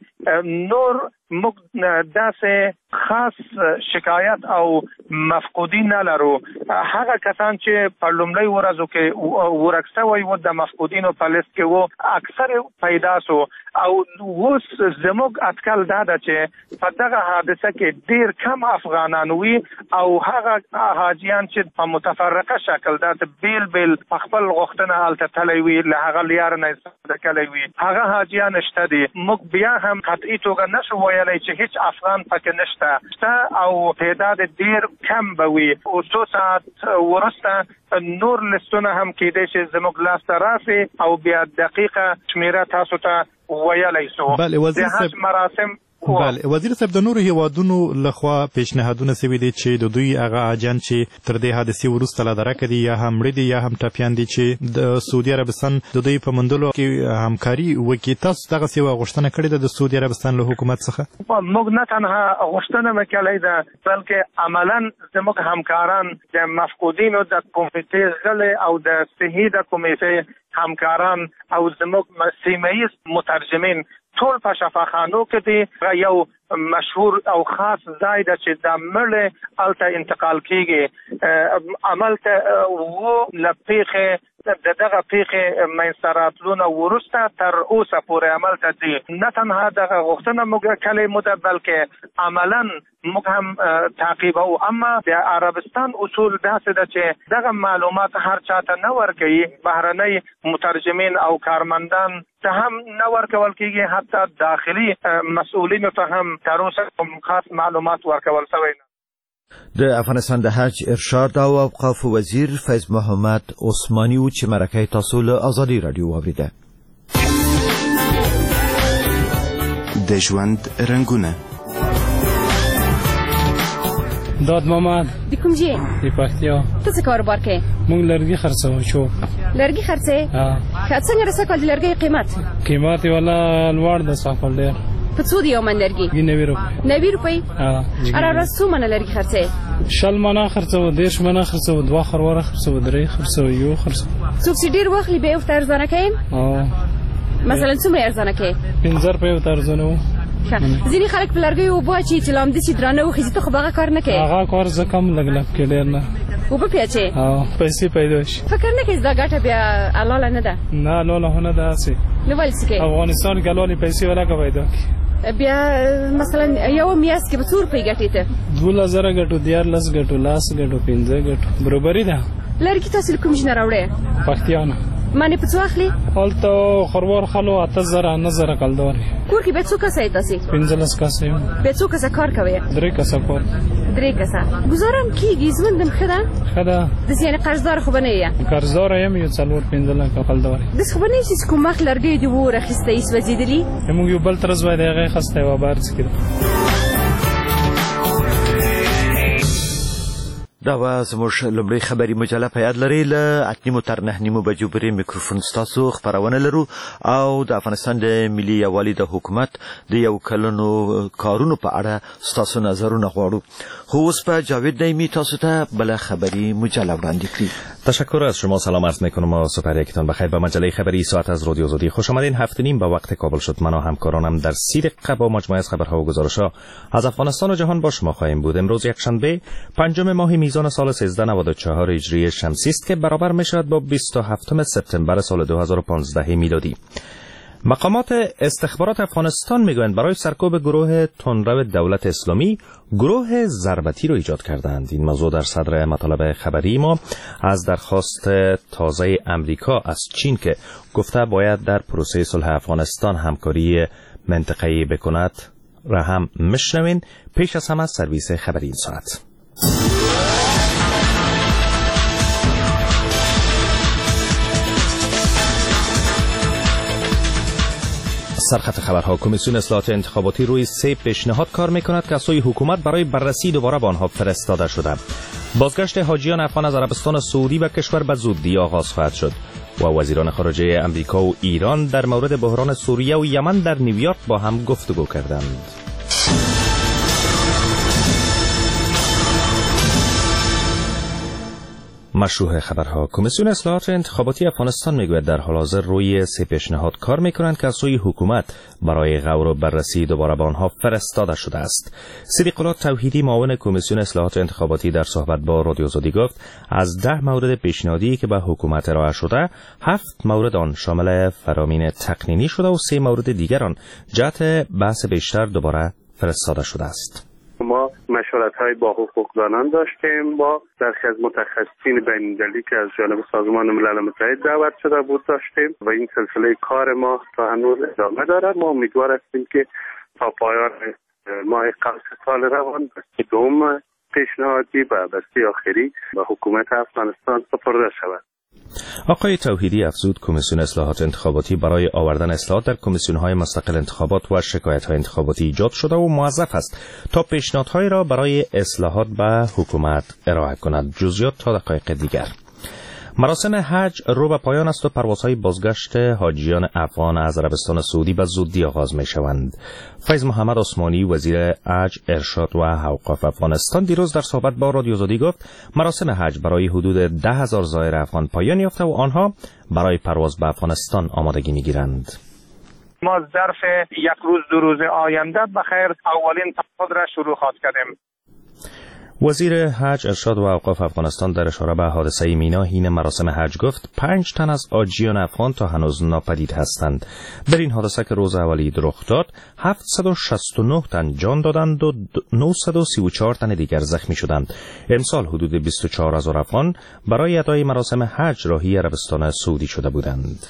نور موږ داسې خاص شکایت او مفقودین نه لرو. هغه کسان چې په لومړۍ ورځو کې ورک شوي وو د مفقودینو په لیست کې وو اکثر پیدا سو. او اوس زموږ اټکل دا ده چې په دغه حادثه کې ډیر کم افغانان وي او هغه حاجیان چې په متفرقه شکل داسې بیل بیل په خپل غوښتنه هلته تللی وي له هغه لیاره نه استفاده کړی وي هغه حاجیان شته دي. موږ بیا هم قطعي توګه نشو ویلی چې هیڅ افغان پکې نشته شته او تعداد ډیر کم به وي. او څو ساعت وروسته نور لستونه هم کېدای شي زموږ لاسته راسي او بیا دقیقه شمیره تاسو ته ویلی سو. بله وزیر صاحب مراسم بله وزیر صاحب د نورو هیوادونو لخوا پیشنهادونه سوي دي چې د دوی هغه اجان چې تر دې حادثې وروسته لا درکه دي یا هم مړه دي یا هم ټپیان دي چې د سعودي عربستان د دوی په مندلو کې همکاري وکړي. تاسو دغه څه غوښتنه کړې ده د سعودي عربستان له حکومت څخه؟ موږ نه تنها غوښتنه وکړې ده بلکې عملا زموږ همکاران د مفقودینو د کمیټې غړي او د صحي د کمیټې همکاران او زموږ سیمه ییز مترجمین ټول په شفاخانو کې دي. یو مشهور او خاص ځای ده چې د مړه الته انتقال کیږي. عمل ته وو لپیخه د دغه پیخه منصراتلونه ورسته تر اوسه پورې عمل ته دي. نه تنها دغه غوښتنه موږ کړې مده بلکې عملا موږ هم تعقیب او اما د عربستان اصول داسې ده چې دغه معلومات هر چاته نه ورکوي. بهرنۍ مترجمین او کارمندان ته هم نه ورکول کیږي، حتی داخلي مسئولینو ته هم تر اوسه کوم خاص معلومات ورکول شوی نه. د افغانستان د حج ارشاد او اوقاف وزیر فیض محمد عثماني و چې مرکه تاسو له ازادي راډیو واوریده. د ژوند رنگونه داد محمد د کوم ځای؟ د پکتیا. ته څه کاروبار کوې؟ موږ لرګي خرڅوو. چوب لرګي خرڅې؟ ښه څنګه د سږکال د لرګیو قیمت؟ قیمت یې والا لوړ ده سږکال ډېر. په څو دی یو من لرګي؟ نوي روپۍ. نوي روپۍ؟ هره ورځ څو منه لرګي خرڅې؟ شل منه خرڅوو، دېرش منه خرڅوو، دوه خرواره خرڅوو، درې خرڅوو، یو خرڅوو. څوک چې ډېر واخلي بیا یې ورته ارزانه کوې؟ مثلا څومره ارزانه کوې؟ پنځه روپۍ ورته ارزانه وو. ځینې خلک په لرګیو اوبه اچوي چې لا همداسې درانه وخېږي. ته خو به هغه کار نه کوې؟ هغه کار زه کم لږ لږ کې ډېر نه. اوبه پې اچوې؟ پیسې پیدا شي. فکر نه کوې دا ګټه بیا حلاله نه ده؟ نه حلاله خو نه ده هسې. نو ولې څه کوې؟ افغانستان کې حلالې پیسې ولکه پیدا کړي. بیا مثلا یو میاشت کې به څو روپۍ ګټې ته؟ دولس زره ګټو، دیارلس ګټو، لاس ګټو، پنځه ګټو. برابري ده. لرګي تاسو له کوم ځای نه راوړئ؟ پکتیا نه. معنی په څو اخلي؟ هلته خروار خلو اته زره نه زره کلدار. کور کې به څو کسه یې تاسې؟ پنځلس کسه یم. به څو کسه کار کوئ؟ درې کسه کار. درې کسه گزارم کیږي ژوندم خدا خدا د یعنی قرضدار خو بنه یا قرضدار یم یو څلور پنځه لکه خپلدار د خو بنه چې کوم مخ لرګي دی وره خسته ایس وزیدلی موږ یو بل ترز وای دغه خسته و بارز کړ. دا و زموږ لومړی خبري مجله په یاد لري له اته نیمو تر نه نیمو بجو پورې میکروفون ستاسو خبرونه لرو او د افغانستان د ملي یووالي د حکومت د یو کلونو کارونو په اړه ستاسو نظرونه غواړو. خو اوس په جاوید نیمی تاسو ته بل خبري مجله وړاندې کړي. تشکر از شما. سلام عرض میکنم و سپر یکتان بخیر. به مجله خبری ساعت از رادیو آزادی خوش آمدین. هفت نیم به وقت کابل شد. من و همکارانم در سی دقیقه با مجموعه از خبرها و گزارش‌ها از افغانستان و جهان با شما خواهیم بود. امروز یکشنبه پنجم ماه میزان سال سیزده نود و چهار هجری شمسی است که برابر میشود با بیست و هفتم سپتامبر سال دو هزار و پانزده میلادی. مقامات استخبارات افغانستان میگویند برای سرکوب گروه تندرو دولت اسلامی گروه ضربتی رو ایجاد کردند. این موضوع در صدر مطالب خبری ما از درخواست تازه امریکا از چین که گفته باید در پروسه صلح افغانستان همکاری منطقه‌ای بکند را هم میشنوین. پیش از همه سرویس خبری این ساعت. سرخط خبرها. کمیسیون اصلاحات انتخاباتی روی سه پیشنهاد کار میکند که از سوی حکومت برای بررسی دوباره به آنها فرستاده شده. بازگشت حاجیان افغان از عربستان سعودی و کشور به زودی آغاز خواهد شد و وزیران خارجه امریکا و ایران در مورد بحران سوریه و یمن در نیویورک با هم گفتگو کردند. مشروع خبرها. کمیسیون اصلاحات انتخاباتی افغانستان میگوید در حال حاضر روی سه پیشنهاد کار میکنند که از سوی حکومت برای غور و بررسی دوباره به آنها فرستاده شده است. صدیق الله توحیدی معاون کمیسیون اصلاحات انتخاباتی در صحبت با رادیو آزادی گفت از ده مورد پیشنهادی که به حکومت ارائه شده هفت مورد آن شامل فرامین تقنینی شده و سه مورد دیگر آن جهت بحث بیشتر دوباره فرستاده شده است. ما مشورت‌های با حقوقدانان داشتیم، با برخی از متخصصین بین‌المللی که از جانب سازمان ملل متحد دعوت شده بود داشتیم و این سلسله کار ما تا هنوز ادامه دارد. ما امیدوار هستیم که تا پایان ماه قبل سال روان بسته دوم پیشنهادی و بسته آخری به حکومت افغانستان سپرده شود. آقای توحیدی افزود کمیسیون اصلاحات انتخاباتی برای آوردن اصلاحات در کمیسیون‌های مستقل انتخابات و شکایت‌های انتخاباتی ایجاد شده و موظف است تا پیشنهادهای را برای اصلاحات به حکومت ارائه کند. جزئیات تا دقایق دیگر. مراسم حج رو به پایان است و پروازهای بازگشت حاجیان افغان از عربستان سعودی به زودی آغاز می شوند. فیض محمد عثمانی وزیر حج، ارشاد و اوقاف افغانستان دیروز در صحبت با رادیو آزادی گفت مراسم حج برای حدود ده هزار زائر افغان پایان یافته و آنها برای پرواز به افغانستان آمادگی می گیرند. ما ظرف یک روز دو روز آینده بخیر اولین پرواز را شروع خواهد کردیم. وزیر حج، ارشاد و اوقاف افغانستان در اشاره به حادثه مینا حین مراسم حج گفت پنج تن از حاجیان افغان تا هنوز ناپدید هستند. در این حادثه که روز اولی رخ داد هفتصد و شصت و نه تن جان دادند و نهصد و سی و چهار تن دیگر زخمی شدند. امسال حدود بیست و چهار هزار افغان برای ادای مراسم حج راهی عربستان سعودی شده بودند.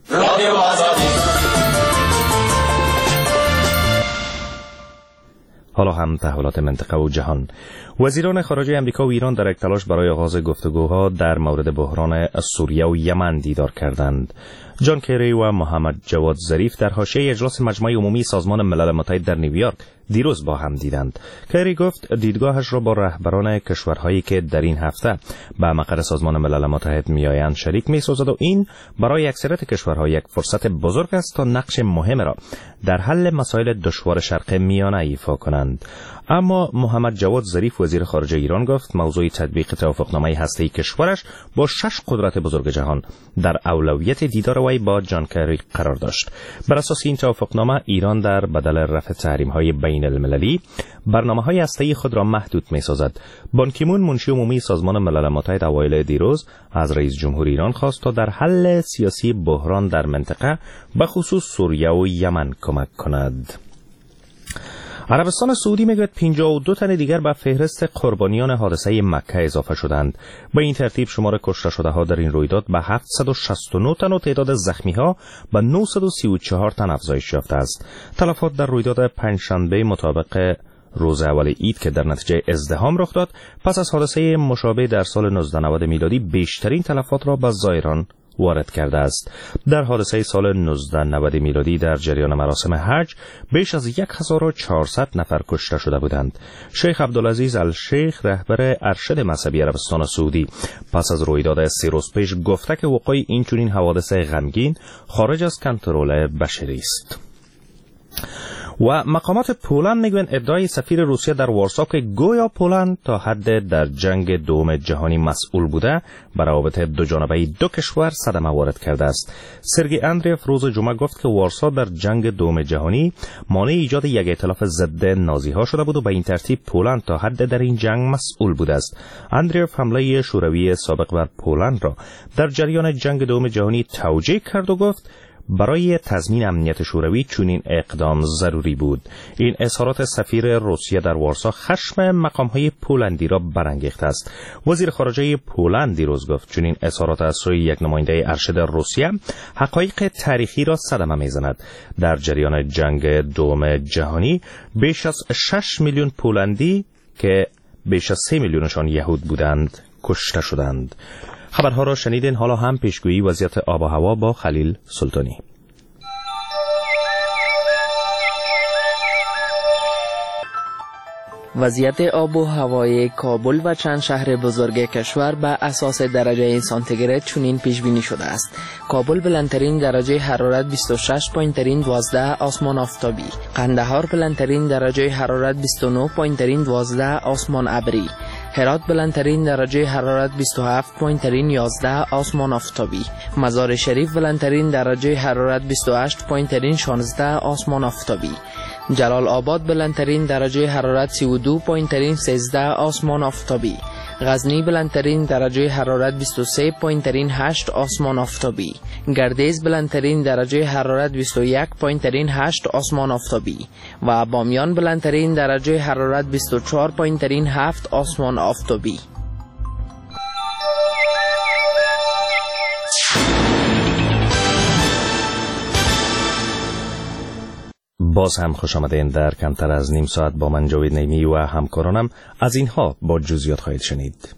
حالا هم تحولات منطقه و جهان. وزیران خارجه امریکا و ایران در یک تلاش برای آغاز گفتگوها در مورد بحران سوریه و یمن دیدار کردند. جان کری و محمد جواد ظریف در حاشیه اجلاس مجمع عمومی سازمان ملل متحد در نیویورک دیروز با هم دیدند. کری گفت دیدگاهش را با رهبران کشورهایی که در این هفته به مقر سازمان ملل متحد میآیند شریک می‌سازد و این برای اکثریت کشورها یک فرصت بزرگ است تا نقش مهم را در حل مسائل دشوار شرق میانه ایفا کنند. اما محمد جواد ظریف وزیر خارجه ایران گفت موضوع تطبیق توافقنامه هسته‌ای کشورش با شش قدرت بزرگ جهان در اولویت دیدار وی با جان کری قرار داشت. بر اساس این توافقنامه ایران در بدل رفع تحریم‌های بین المللی برنامه‌های هسته‌ای خود را محدود می‌سازد. بان کی مون منشی عمومی سازمان ملل متحد اوایل دیروز از رئیس جمهور ایران خواست تا در حل سیاسی بحران در منطقه به خصوص سوریه و یمن کمک کند. عربستان سعودی میگوید پنجاه و دو تن دیگر به فهرست قربانیان حادثه مکه اضافه شدند. به این ترتیب شمار کشته شده ها در این رویداد به هفتصد و شصت و نه تن و تعداد زخمی ها به نهصد و سی و چهار تن افزایش یافته است. تلفات در رویداد پنجشنبه مطابق روز اول عید که در نتیجه ازدحام رخ داد، پس از حادثه مشابه در سال نوزده نود میلادی بیشترین تلفات را به زائران وارد کرده است. در حادثه سال نوزده نود میلادی در جریان مراسم حج بیش از هزار و چهارصد نفر کشته شده بودند. شیخ عبدالعزیز الشیخ رهبر ارشد مذهبی عربستان سعودی پس از رویداد سه روز پیش گفته که وقوع این چنین حوادث غمگین خارج از کنترل بشری است. و مقامات پولند میگویند ادعای سفیر روسیه در وارسا که گویا پولند تا حد در جنگ دوم جهانی مسئول بوده بر روابط دو جانبه دو کشور صدمه وارد کرده است. سرگئی اندریف روز جمعه گفت که وارسا در جنگ دوم جهانی مانع ایجاد یک ائتلاف ضد نازی ها شده بود و به این ترتیب پولند تا حد در این جنگ مسئول بوده است. اندریف حمله شوروی سابق بر پولند را در جریان جنگ دوم جهانی توجیه کرد و گفت برای تضمین امنیت شوروی چنین اقدام ضروری بود. این اظهارات سفیر روسیه در وارسا خشم مقام‌های پولندی را برانگیخته است. وزیر خارجه پولند دیروز گفت چنین اظهارات از سوی یک نماینده ارشد روسیه حقایق تاریخی را صدمه می‌زند. در جریان جنگ دوم جهانی بیش از شش میلیون پولندی که بیش از سه میلیونشان یهود بودند کشته شدند. خبرها را شنیدین. حالا هم پیشگویی وضعیت آب و هوا با خلیل سلطانی. وضعیت آب و هوای کابل و چند شهر بزرگ کشور به اساس درجه سانتیگراد چنین پیش بینی شده است. کابل بلندترین درجه حرارت بیست و شش پایین دوازده آسمان آفتابی، قندهار بلندترین درجه حرارت بیست و نه پایین دوازده آسمان ابری، هرات بلندترین درجه حرارت بیست و هفت پایین یازده آسمان آفتابی، مزار شریف بلندترین درجه حرارت بیست و هشت پایین شانزده آسمان آفتابی، جلال آباد بلندترین درجه حرارت سی و دو پایین سیزده آسمان آفتابی، غزنی بلندترین درجه حرارت بیست و سه پایین هشت آسمان آفتابی، گردیز بلندترین درجه حرارت بیست و یک پایین هشت آسمان آفتابی و بامیان بلندترین درجه حرارت بیست و چهار پایین هفت آسمان آفتابی. باز هم خوش آمدین در کمتر از نیم ساعت با من جاوید نیمی و همکارانم از اینها با جزئیات خواهید شنید.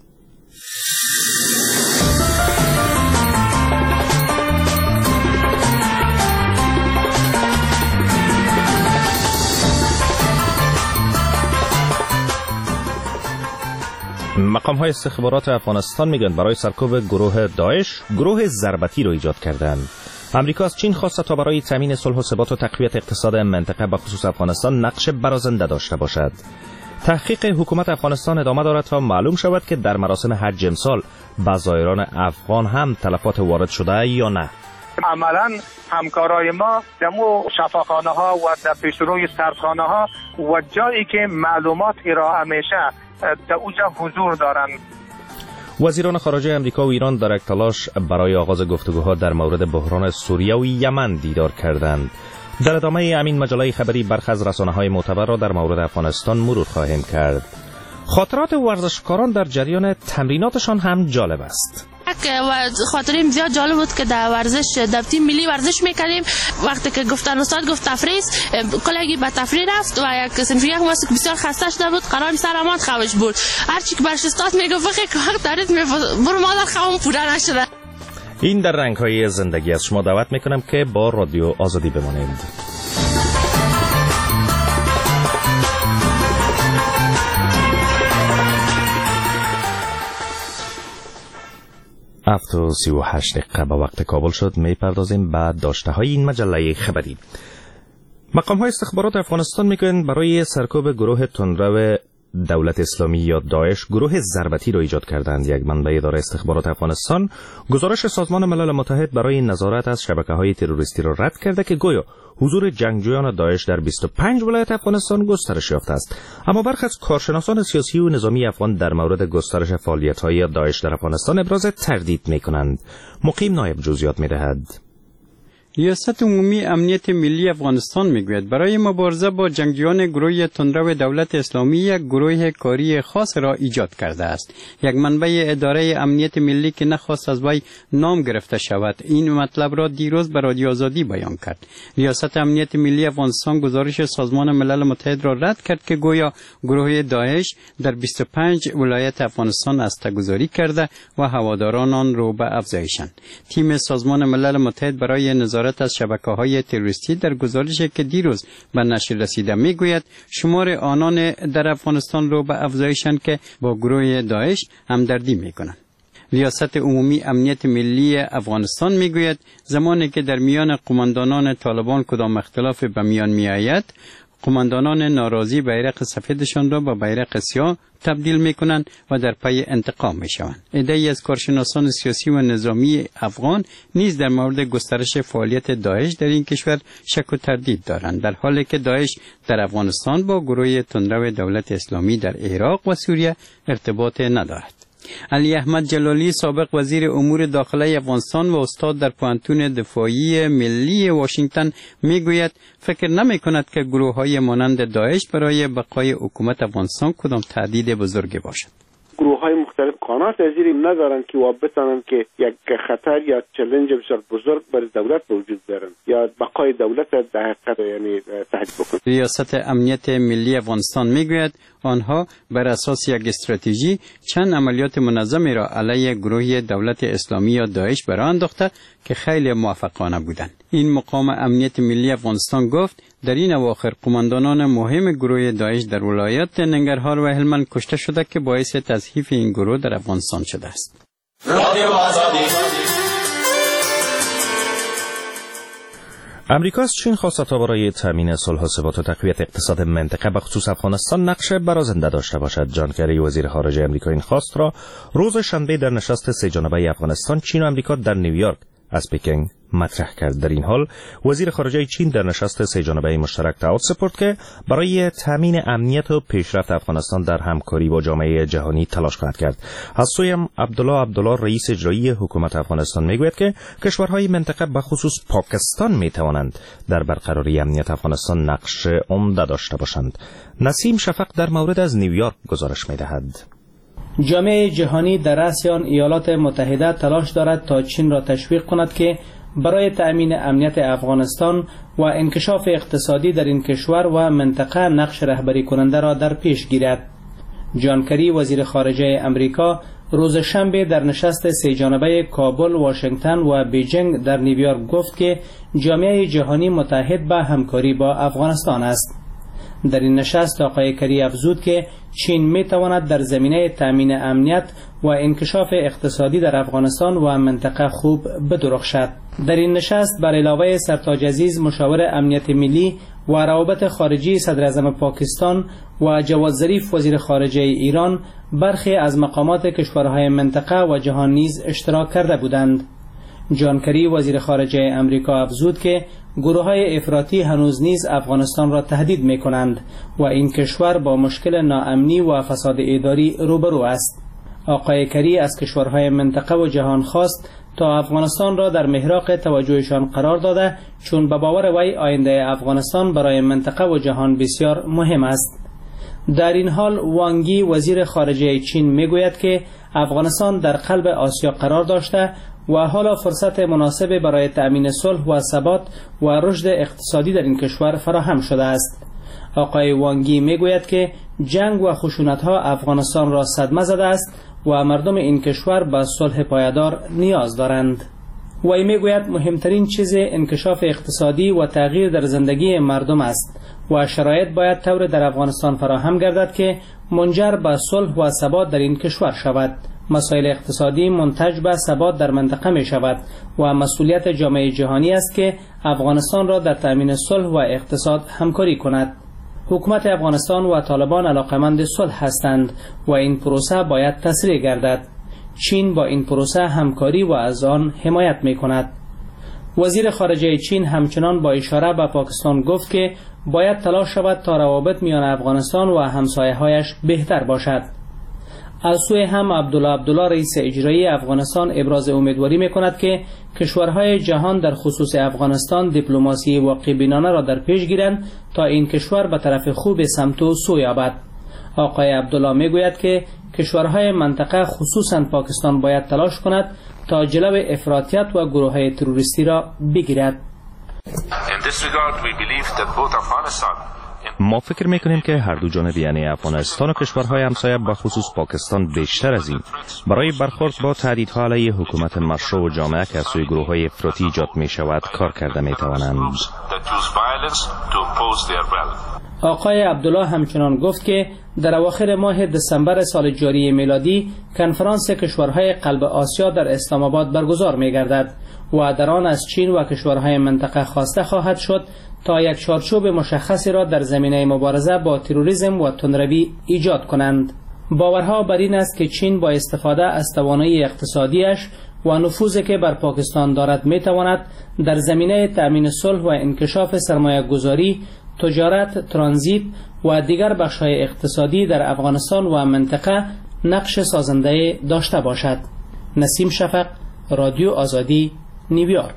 مقام های استخبارات افغانستان میگن برای سرکوب گروه داعش گروه ضربتی رو ایجاد کردند. امریکا از چین خواسته تا برای تامین صلح و ثبات و تقویت اقتصاد منطقه به خصوص افغانستان نقش برازنده داشته باشد. تحقیق حکومت افغانستان ادامه دارد تا معلوم شود که در مراسم حج امسال به زائران افغان هم تلفات وارد شده یا نه. عملا همکارای ما دمو شفاخانه ها و در پیشروی سردخانه ها و جایی که معلومات ارائه میشه در اوجا حضور دارند. وزیران خارجه امریکا و ایران در یک تلاش برای آغاز گفتگوها در مورد بحران سوریه و یمن دیدار کردند. در ادامه همین مجله خبری برخی از رسانه‌های معتبر را در مورد افغانستان مرور خواهیم کرد. خاطرات ورزشکاران در جریان تمریناتشان هم جالب است. خاطره بسیار جالب بود که در ورزش در تیم ملی ورزش میکردیم. وقتی که گفتن استاد گفت تفریح کلاگی به تفریح رفت و یک صنف یک ماسک بسیار خسته شده بود، قرار سرمان خوش بود. هر چی که برش استاد میگفت فقط که وقت دارید برو مادر خوام پوره نشده. این در رنگ‌های زندگی از شما دعوت میکنم که با رادیو آزادی بمانید. هفت و سی و هشت دقیقه به وقت کابل شد. می پردازیم به داشته های این مجله خبری. مقام های استخبارات افغانستان میگویند برای سرکوب گروه تندرو دولت اسلامی یا داعش گروه ضربتی را ایجاد کردند. یک منبع اداره استخبارات افغانستان گزارش سازمان ملل متحد برای نظارت از شبکه‌های تروریستی را رد کرده که گویا حضور جنگجویان داعش در بیست و پنج ولایت افغانستان گسترش یافته است. اما برخی از کارشناسان سیاسی و نظامی افغان در مورد گسترش فعالیت‌های داعش در افغانستان ابراز تردید می‌کنند. مقیم نایب جزئیات می‌دهد. ریاست عمومی امنیت ملی افغانستان میگوید برای مبارزه با جنگجویان گروه تندرو دولت اسلامی یک گروه کاری خاص را ایجاد کرده است. یک منبع اداره امنیت ملی که نخواست از وی نام گرفته شود این مطلب را دیروز به رادیو آزادی بیان کرد. ریاست امنیت ملی افغانستان گزارش سازمان ملل متحد را رد کرد که گویا گروه داعش در بیست و پنج ولایت افغانستان استگذاری کرده و هواداران آن را به افزایشند. تیم سازمان ملل متحد برای نظارت از شبکه‌های تروریستی در گزارشی که دیروز به نشر رسیده میگوید شمار آنان در افغانستان را به افزایشند که با گروه داعش همدردی میکنند. ریاست عمومی امنیت ملی افغانستان میگوید زمانی که در میان قماندانان طالبان کدام اختلاف به میان میآید، قماندانان ناراضی بیرق سفیدشان را به بیرق سیاه تبدیل میکنند و در پی انتقام میشوند. عده‌ای از کارشناسان سیاسی و نظامی افغان نیز در مورد گسترش فعالیت داعش در این کشور شک و تردید دارند، در حالی که داعش در افغانستان با گروه تندرو دولت اسلامی در عراق و سوریه ارتباط ندارد. علی احمد جلالی سابق وزیر امور داخلی افغانستان و استاد در پوهنتون دفاعی ملی واشنگتن میگوید فکر نمی کند که گروه های مانند داعش برای بقای حکومت افغانستان کدام تهدید بزرگی باشد. گروه های مختلف قانات پذیری ندارند که بتوانند که یک خطر یا چالش بسیار بزرگ برای دولت وجود دارند یا بقای دولت در حقیقت یعنی تهدید بکنند. ریاست امنیت ملی افغانستان میگوید آنها بر اساس یک استراتژی چند عملیات منظمی را علیه گروه دولت اسلامی یا داعش برآ انداخته که خیلی موفقانه بودند. این مقام امنیت ملی افغانستان گفت در این اواخر قماندانان مهم گروه داعش در ولایات ننگرهار و هلمند کشته شده که باعث تضعیف این گروه در افغانستان شده است. امریکا از چین خواسته تا برای تامین صلح و ثبات و تقویت اقتصاد منطقه به خصوص افغانستان نقش برازنده داشته باشد. جان کری وزیر خارجه امریکا این خواست را روز شنبه در نشست سه جانبه افغانستان، چین و امریکا در نیویورک از پکینگ مطرح کرد. در این حال وزیر خارجه چین در نشست سه جانبه مشترک تعهد سپرد که برای تامین امنیت و پیشرفت افغانستان در همکاری با جامعه جهانی تلاش خواهد کرد. از سوی عبدالله عبدالله رئیس اجرایی حکومت افغانستان میگوید که کشورهای منطقه به خصوص پاکستان میتوانند در برقراری امنیت افغانستان نقش عمده داشته باشند. نسیم شفق در مورد از نیویورک گزارش میدهد. جامعه جهانی در رأس آن ایالات متحده تلاش دارد تا چین را تشویق کند که برای تأمین امنیت افغانستان و انکشاف اقتصادی در این کشور و منطقه نقش رهبری کننده را در پیش گیرد. جان کری وزیر خارجه امریکا روز شنبه در نشست سه جانبه کابل، واشنگتن و بیجینگ در نیویورک گفت که جامعه جهانی متحد به همکاری با افغانستان است. در این نشست آقای کری افزود که چین می تواند در زمینه تامین امنیت و انکشاف اقتصادی در افغانستان و منطقه خوب بدرخشد. در این نشست بر علاوه سرتاج عزیز مشاور امنیت ملی و روابط خارجی صدر اعظم پاکستان و جواد ظریف وزیر خارجه ایران، برخی از مقامات کشورهای منطقه و جهان نیز اشتراک کرده بودند. جان کری وزیر خارجه امریکا افزود که گروه‌های افراطی هنوز نیز افغانستان را تهدید می‌کنند و این کشور با مشکل ناامنی و فساد اداری روبرو است. آقای کری از کشورهای منطقه و جهان خواست تا افغانستان را در محراق توجهشان قرار داده، چون به باور وی آینده افغانستان برای منطقه و جهان بسیار مهم است. در این حال وانگی وزیر خارجه چین میگوید که افغانستان در قلب آسیا قرار داشته و حالا فرصت مناسب برای تأمین صلح و ثبات و رشد اقتصادی در این کشور فراهم شده است. آقای وانگی میگوید که جنگ و خشونت‌ها افغانستان را صدمه زده است و مردم این کشور به صلح پایدار نیاز دارند. وی میگوید مهمترین چیز انکشاف اقتصادی و تغییر در زندگی مردم است و شرایط باید طور در افغانستان فراهم گردد که منجر به صلح و ثبات در این کشور شود. مسائل اقتصادی منتج به ثبات در منطقه می شود و مسئولیت جامعه جهانی است که افغانستان را در تأمین صلح و اقتصاد همکاری کند. حکومت افغانستان و طالبان علاقمند صلح هستند و این پروسه باید تسریع گردد. چین با این پروسه همکاری و از آن حمایت می کند. وزیر خارجه چین همچنان با اشاره به پاکستان گفت که باید تلاش شود تا روابط میان افغانستان و همسایه‌هایش بهتر باشد. از سوی هم عبدالله عبدالله رئیس اجرایی افغانستان ابراز امیدواری میکند که کشورهای جهان در خصوص افغانستان دیپلماسی واقع بینانه را در پیش گیرند تا این کشور به طرف خوب سمت و سو یابد. آقای عبدالله میگوید که کشورهای منطقه خصوصا پاکستان باید تلاش کند تا جلو افراطیت و گروه‌های تروریستی را بگیرد. ما فکر میکنیم که هر دو جانب یعنی افغانستان و کشورهای همسایه به خصوص پاکستان بیشتر از این برای برخورد با تهدیدها علیه حکومت مشروع و جامعه که از سوی گروه‌های افراطی ایجاد می شود کار کرده می توانند. آقای عبدالله همچنان گفت که در اواخر ماه دسامبر سال جاری میلادی کنفرانس کشورهای قلب آسیا در اسلام آباد برگزار می گردد و در آن از چین و کشورهای منطقه خواسته خواهد شد تا یک چارچوب مشخصی را در زمینه مبارزه با تروریسم و تندروی ایجاد کنند. باورها بر این است که چین با استفاده از توانایی اقتصادیش و نفوذی که بر پاکستان دارد می تواند در زمینه تأمین صلح و انکشاف سرمایه گذاری، تجارت، ترانزیت و دیگر بخش‌های اقتصادی در افغانستان و منطقه نقش سازنده داشته باشد. نسیم شفق، رادیو آزادی، نیویورک.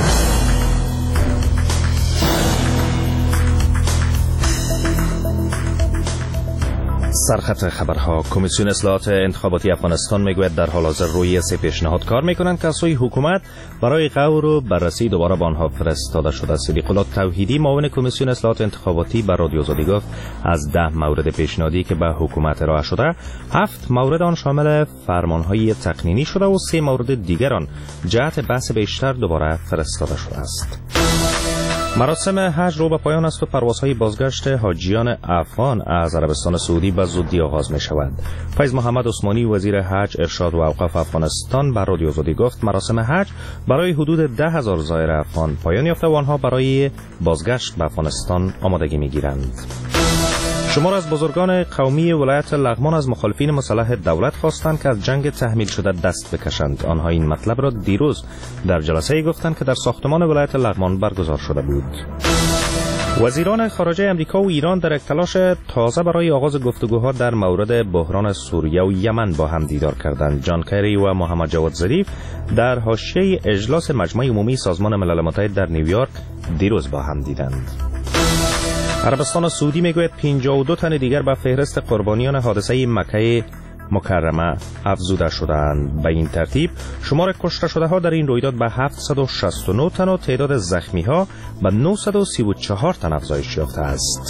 سرخط خبرها. کمیسیون اصلاحات انتخاباتی افغانستان میگوید در حال حاضر روی سه پیشنهاد کار میکنند که از سوی حکومت برای غور و بررسی دوباره به آنها فرستاده شده است. صدیق الله توحیدی معاون کمیسیون اصلاحات انتخاباتی بر رادیو آزادی گفت از ده مورد پیشنهادی که به حکومت ارائه شده، هفت مورد آن شامل فرمانهای تقنینی شده و سه مورد دیگر آن جهت بحث بیشتر دوباره فرستاده شده است. مراسم حج رو به پایان است و پروازهای بازگشت حاجیان افغان از عربستان سعودی به زودی آغاز می شود. فیض محمد عثمانی وزیر حج، ارشاد و اوقاف افغانستان بر رادیو آزادی گفت مراسم حج برای حدود ده هزار زائر افغان پایان یافته و آنها برای بازگشت به افغانستان آمادگی می گیرند. شمار از بزرگان قومی ولایت لغمان از مخالفین مسلح دولت خواستند که از جنگ تحمیل شده دست بکشند. آنها این مطلب را دیروز در جلسه‌ای گفتند که در ساختمان ولایت لغمان برگزار شده بود. وزیران خارجه امریکا و ایران در یک تلاش تازه برای آغاز گفتگوها در مورد بحران سوریه و یمن با هم دیدار کردند. جان کری و محمد جواد ظریف در حاشیه اجلاس مجمع عمومی سازمان ملل متحد در نیویورک دیروز با هم دیدند. عربستان سعودی میگوید پنجاه و دو تن دیگر به فهرست قربانیان حادثه مکه مکرمه افزوده شدند. به این ترتیب شمار کشته شده ها در این رویداد به هفتصد و شصت و نه تن و تعداد زخمی ها به نهصد و سی و چهار تن افزایش یافته است.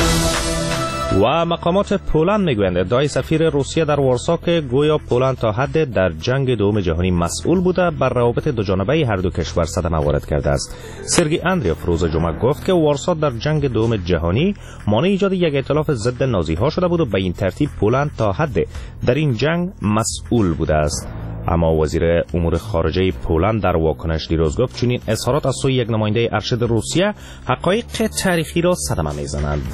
و مقامات پولند میگویند ادعای سفیر روسیه در وارسا که گویا پولند تا حد در جنگ دوم جهانی مسئول بوده بر روابط دو جانبه هر دو کشور صدمه وارد کرده است. سرگی اندریاف روز جمعه گفت که وارسا در جنگ دوم جهانی مانع ایجاد یک ائتلاف ضد نازی ها شده بود و به این ترتیب پولند تا حد در این جنگ مسئول بوده است. اما وزیر امور خارجه پولند در واکنش دیروز گفت چنین اظهارات از سوی یک نماینده ارشد روسیه حقایق تاریخی را صدمه میزنند.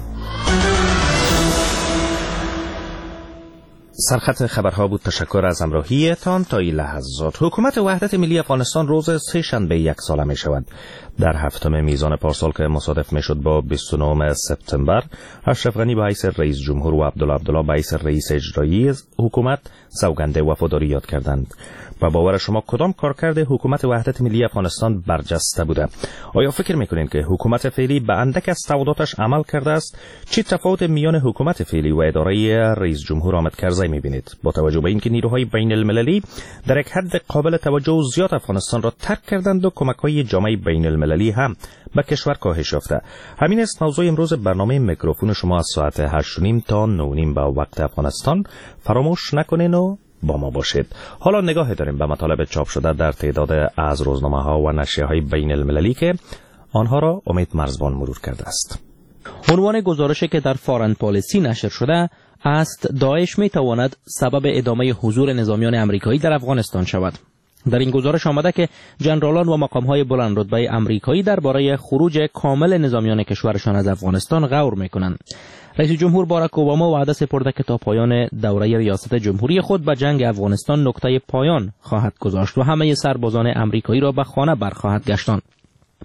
سرخط خبرها بود. تشکر از همراهیتان تا این لحظات. حکومت وحدت ملی افغانستان روز سه شنبه یک ساله می شود. در هفتم میزان پارسال که مصادف می شد با بیست و نهم سپتامبر، اشرف غنی به حیث رئیس جمهور و عبدالله عبدالله به حیث رئیس اجرایی حکومت سوگند وفاداری یاد کردند. و باور شما کدام کارکرد حکومت وحدت ملی افغانستان برجسته بوده؟ آیا فکر میکنید که حکومت فعلی به اندک از تعهداتش عمل کرده است؟ چه تفاوت میان حکومت فعلی و اداره رئیس جمهور حامد کرزی میبینید؟ با توجه به اینکه نیروهای بین المللی در یک حد قابل توجه و زیاد افغانستان را ترک کردند و کمک‌های جامعه بین المللی هم به کشور کاهش یافته. همین است موضوع امروز برنامه میکروفون شما از ساعت هشت و نیم تا نه و نیم به وقت افغانستان. فراموش نکنین و با ما باشید. حالا نگاه داریم به مطالب چاپ شده در تعداد از روزنامه‌ها و نشریه‌های بین المللی که آنها را امید مرزبان مرور کرده است. عنوان گزارشی که در فارن پالیسی نشر شده است داعش می تواند سبب ادامه حضور نظامیان آمریکایی در افغانستان شود. در این گزارش آمده که ژنرالان و مقام‌های بلند رتبه آمریکایی درباره خروج کامل نظامیان کشورشان از افغانستان غور می‌کنند. رئیس جمهور باراک اوباما وعده سپرده که تا پایان دوره ریاست جمهوری خود به جنگ افغانستان نقطه پایان خواهد گذاشت و همه سربازان آمریکایی را به خانه برخواهد گشتاند.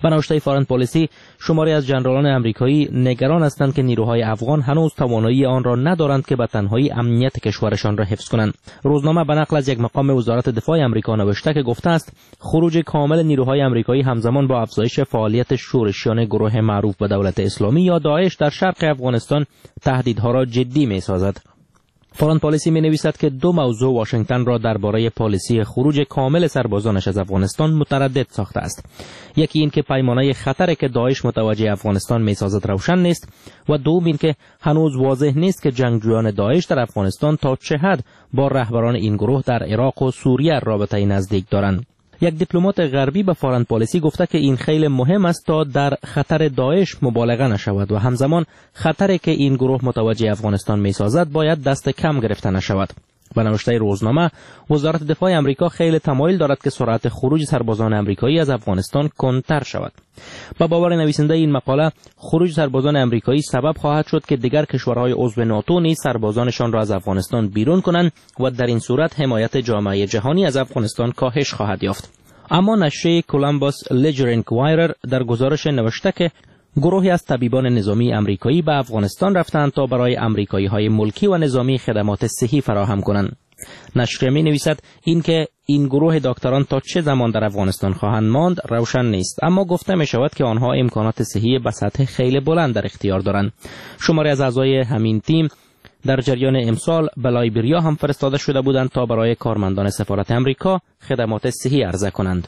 به نوشته فارن پالیسی، شماری از ژنرالان آمریکایی نگران هستند که نیروهای افغان هنوز توانایی آن را ندارند که به تنهایی امنیت کشورشان را حفظ کنند. روزنامه به نقل از یک مقام وزارت دفاع آمریکا نوشته که گفته است خروج کامل نیروهای آمریکایی همزمان با افزایش فعالیت شورشیان گروه معروف به دولت اسلامی یا داعش در شرق افغانستان تهدیدها را جدی می‌سازد. فارن پالیسی می نویسد که دو موضوع واشنگتن را درباره پالیسی خروج کامل سربازانش از افغانستان متردد ساخته است. یکی این که پیمانه خطری که داعش متوجه افغانستان می سازد روشن نیست و دوم این که هنوز واضح نیست که جنگجویان داعش در افغانستان تا چه حد با رهبران این گروه در عراق و سوریه رابطه نزدیک دارند. یک دیپلمات غربی به فارن پالیسی گفته که این خیلی مهم است تا در خطر داعش مبالغه نشود و همزمان خطری که این گروه متوجه افغانستان می‌سازد باید دست کم گرفته نشود. به نوشته روزنامه، وزارت دفاع آمریکا خیلی تمایل دارد که سرعت خروج سربازان آمریکایی از افغانستان کندتر شود. با باور نویسنده این مقاله، خروج سربازان آمریکایی سبب خواهد شد که دیگر کشورهای عضو ناتو نیز سربازانشان را از افغانستان بیرون کنند و در این صورت حمایت جامعه جهانی از افغانستان کاهش خواهد یافت. اما نشریه کولومبوس لجر انکوایرر در گزارش نوشته که گروهی از طبیبان نظامی آمریکایی به افغانستان رفتند تا برای آمریکایی‌های ملکی و نظامی خدمات صحی فراهم کنند. نشریه می نویسد اینکه این گروه دکتران تا چه زمان در افغانستان خواهند ماند روشن نیست، اما گفته می شود که آنها امکانات صحی به سطح خیلی بلند در اختیار دارند. شماری از اعضای همین تیم در جریان امسال به لایبریا هم فرستاده شده بودند تا برای کارمندان سفارت آمریکا خدمات صحی عرضه کنند.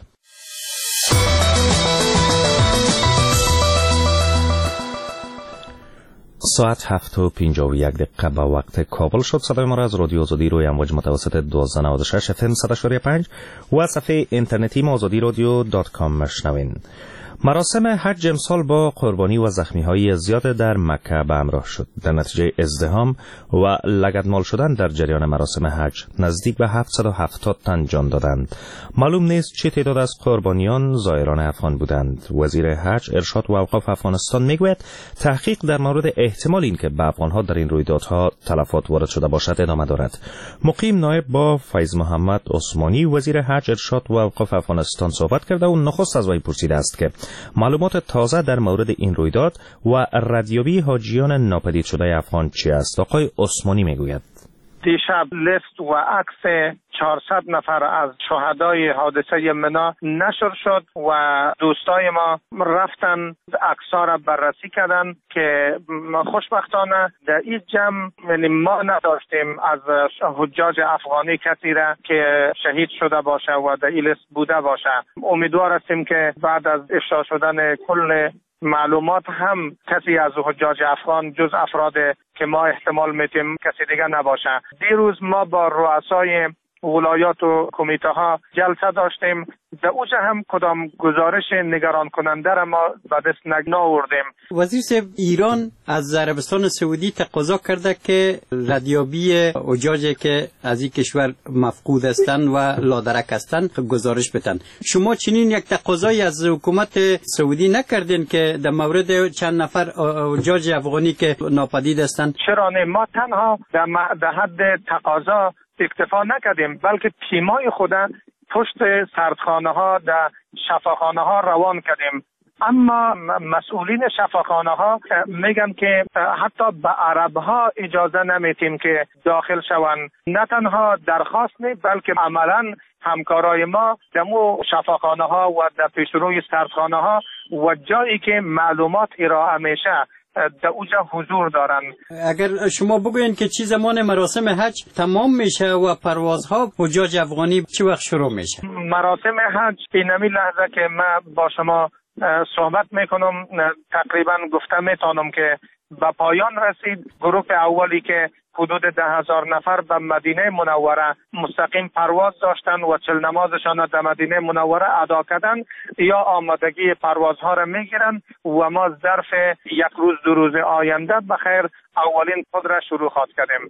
ساعت هفت و پنجاه و یک دقیقه به وقت کابل شد. صدای ما را از رادیو آزادی روی امواج متوسط دویست و نود و شش اف ام صد و شش و پنج و صفحه اینترنتی ما آزادی رادیو دات کام مشنوین. مراسم حج امسال با قربانی و زخمی‌های زیاد در مکه به همراه شد. در نتیجه ازدحام و لگدمال شدن در جریان مراسم حج نزدیک به هفتصد و هفتاد تن جان دادند. معلوم نیست چه تعداد از قربانیان زائران افغان بودند. وزیر حج، ارشاد و اوقاف افغانستان میگوید تحقیق در مورد احتمال اینکه به افغان‌ها در این رویدادها تلفات وارد شده باشد ادامه دارد. مقیم نایب با فیض محمد عثمانی، وزیر حج، ارشاد و اوقاف افغانستان صحبت کرده و نخست از وی پرسیده است که معلومات تازه در مورد این رویداد و ردیابی حاجیان ناپدید شده افغان چی است؟ آقای عثمانی میگوید دیشب لیست و عکس چهارصد نفر از شهدای حادثه منا نشر شد و دوستای ما رفتن عکس‌ها را بررسی کردن که خوشبختانه در این جمع یعنی ما نداشتیم از حجاج افغانی کسی را که شهید شده باشه و در این لیست بوده باشه. امیدوار هستیم که بعد از افشا شدن کل معلومات هم کسی از حجاج افغان جز افراد که ما احتمال میتیم کسی دیگه نباشه. دیروز ما با رؤسای ولایات و کمیته ها جلسه داشتیم. در اوجه هم کدام گزارش نگران کننده را ما به دست نآوردیم. وزیر صاحب، ایران از عربستان سعودی تقاضا کرده که ردیابی حجاجی که از این کشور مفقود هستند و لادرک هستند گزارش بدن. شما چنین یک تقاضایی از حکومت سعودی نکردین که در مورد چند نفر حجاج افغانی که ناپدید هستند؟ چرا نه؟ ما تنها در حد تقاضا اکتفا نکردیم، بلکه تیمای خود پشت سردخانه ها در شفاخانه ها روان کردیم. اما مسئولین شفاخانه ها میگن که حتی به عرب ها اجازه نمیتیم که داخل شوند. نه تنها درخواست نه بلکه عملا همکارای ما دمو شفاخانه ها و در پیشروی سردخانه ها و جایی که معلومات ارائه میشه در اوجا حضور دارن. اگر شما بگوین که چی زمان مراسم حج تمام میشه و پروازها حجاج افغانی چه وقت شروع میشه؟ مراسم حج این نمی لحظه که من با شما صحبت میکنم تقریبا گفته میتونم که به پایان رسید. گروه اولی که حدود ده هزار نفر به مدینه منوره مستقیم پرواز داشتن و چل نمازشان در مدینه منوره ادا کردن یا آمادگی پروازها را میگیرن و ما ظرف یک روز دو روز آینده بخیر اولین خود را شروع خواهد کردیم.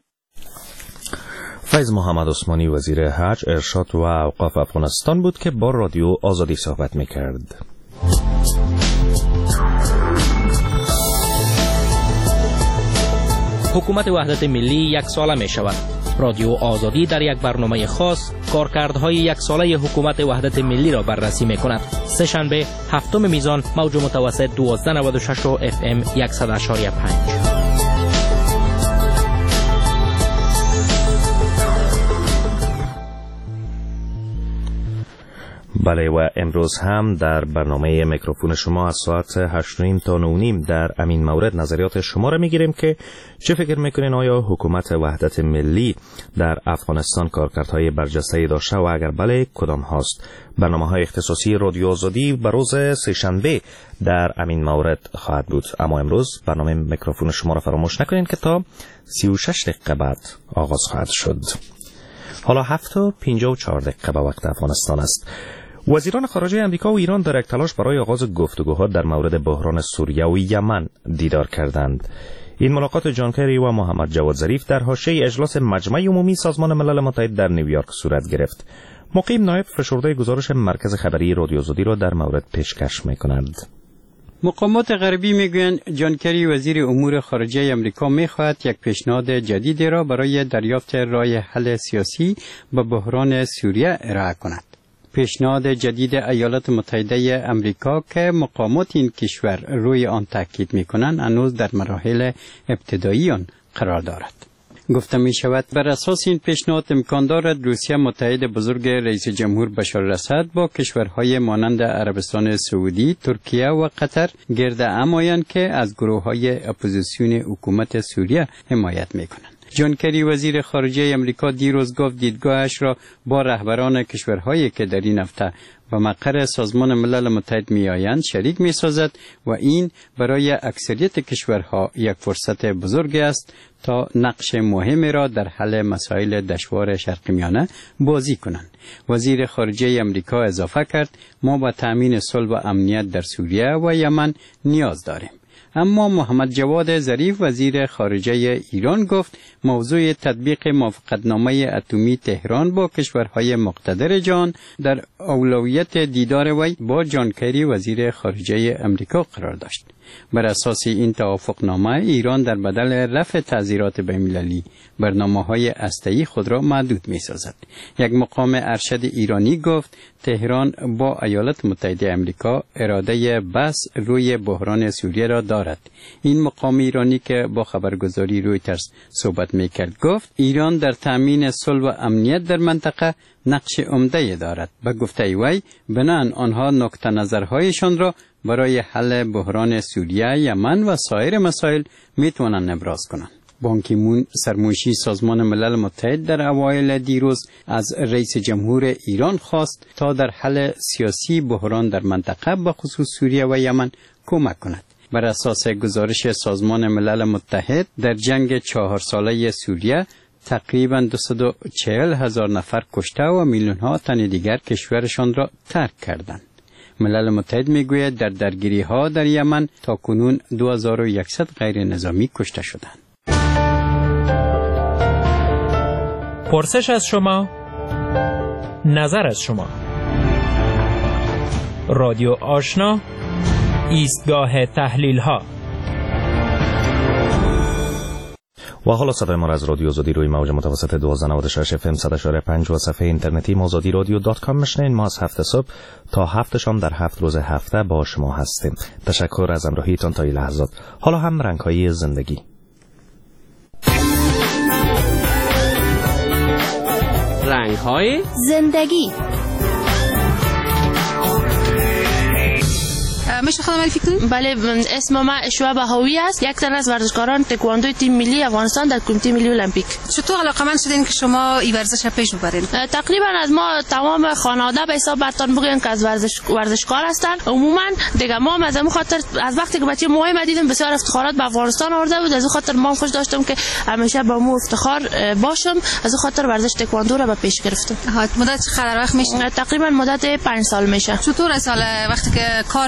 فیض محمد عثمانی، وزیر حج، ارشاد و اوقاف افغانستان بود که با رادیو آزادی صحبت میکرد. حکومت وحدت ملی یک ساله می شود. رادیو آزادی در یک برنامه خاص کارکردهای یک ساله حکومت وحدت ملی را بررسی می‌کند. سه شنبه هفتم میزان موج متوسط دوازده نود و شش و اف ام صد و یک و پنج. بله و امروز هم در برنامه میکروفون شما از ساعت هشت و نیم تا نه و نیم در امین مورد نظریات شما را میگیریم که چه فکر میکنین آیا حکومت وحدت ملی در افغانستان کارکردهای برجسته‌ای داشته و اگر بله کدام هاست؟ برنامه های اختصاصی رادیو آزادی بر روز سه‌شنبه در امین مورد خواهد بود، اما امروز برنامه میکروفون شما را فراموش نکنین که تا سی و شش دقیقه بعد آغاز خواهد شد. حالا هفت و پنجاه و چهار دقیقه به وقت افغانستان است. وزیران خارجه امریکا و ایران در یک تلاش برای آغاز گفتگوها در مورد بحران سوریه و یمن دیدار کردند. این ملاقات جان کری و محمد جواد ظریف در حاشیه اجلاس مجمع عمومی سازمان ملل متحد در نیویورک صورت گرفت. مقیم نایب فشرده گزارش مرکز خبری رادیو آزادی را در مورد پیشکش می‌کنند. مقامات غربی میگویند جان کری وزیر امور خارجه امریکا میخواهد یک پیشنهاد جدیدی را برای دریافت راه حل سیاسی به بحران سوریه ارائه کند. پیشنهاد جدید ایالات متحده امریکا که مقامات این کشور روی آن تاکید میکنند هنوز در مراحل ابتدایی آن قرار دارد. گفته می شود بر اساس این پیشنهاد امکان دارد روسیه متحد بزرگ رئیس جمهور بشار الاسد با کشورهای مانند عربستان سعودی، ترکیه و قطر گرد هم آیند که از گروه‌های اپوزیسیون حکومت سوریه حمایت میکنند. جان کری وزیر خارجه امریکا دیروز گفت دیدگاهش را با رهبران کشورهایی که در این هفته و مقر سازمان ملل متحد می آیند شریک می سازد و این برای اکثریت کشورها یک فرصت بزرگ است تا نقش مهمی را در حل مسائل دشوار شرق میانه بازی کنند. وزیر خارجه امریکا اضافه کرد ما با تأمین صلح و امنیت در سوریه و یمن نیاز داریم. اما محمد جواد ظریف وزیر خارجه ایران گفت موضوع تطبیق موافقتنامه اتمی تهران با کشورهای مقتدر جهان در اولویت دیدار وی با جان کری وزیر خارجه امریکا قرار داشت. بر اساس این توافقنامه ایران در بدل رفع تعزیرات بین‌المللی برنامه‌های هسته‌ای خود را محدود می‌سازد. یک مقام ارشد ایرانی گفت تهران با ایالات متحده امریکا اراده بس روی بحران سوریه را دارد. این مقام ایرانی که با خبرگزاری رویترز صحبت می‌کرد گفت ایران در تأمین صلح و امنیت در منطقه نقش عمده دارد. به گفته وی بنان آنها نقطه نظرهایشان را برای حل بحران سوریه، یمن و سایر مسائل میتوانند ابراز کنند. بان کی مون سرمنشی سازمان ملل متحد در اوایل دیروز از رئیس جمهور ایران خواست تا در حل سیاسی بحران در منطقه به خصوص سوریه و یمن کمک کند. بر اساس گزارش سازمان ملل متحد در جنگ چهار ساله سوریه تقریباً دویست و چهل هزار نفر کشته و میلیون ها تن دیگر کشورشان را ترک کردند. ملل متحد میگوید در درگیری ها در یمن تا کنون دو هزار و صد غیر نظامی کشته شدند. پرسش از شما، نظر از شما. رادیو آشنا، ایستگاه تحلیل ها. و حالا صدای ما را از رادیو آزادی روی موج متوسط دوازده نود و شش اف ام صد و یک و پنج و صفحه اینترنتی آزادی رادیو دات کام میشنین. ما از هفت صبح تا هفت شام در هفت روز هفته با شما هستیم. تشکر از همراهیتان تا این لحظات. حالا هم رنگ‌های زندگی. رنگ‌های زندگی. میشه خودم معرفی کنید؟ بله، اسم من اشوا بهاوی است، یک تن از ورزشکاران تکواندو تیم ملی افغانستان در کمیته ملی المپیک. چطور علاقه‌مند شدین که شما این ورزش پیش ببرید؟ تقریبا از ما تمام خانواده به حساب برتان بگوین که از ورزش ورزشکار هستند. عموما دیگه ما از اون خاطر از وقتی که بچه مهم دیدم بسیار افتخارات به افغانستان آورده بود، از اون خاطر ما خوش داشتم که همیشه با مو افتخار باشم، از اون خاطر ورزش تکواندو را به پیش گرفتم. ها مدت چقدر وقت میشه؟ تقریبا مدت پنج سال میشه. چطور سال وقتی که کار میکنی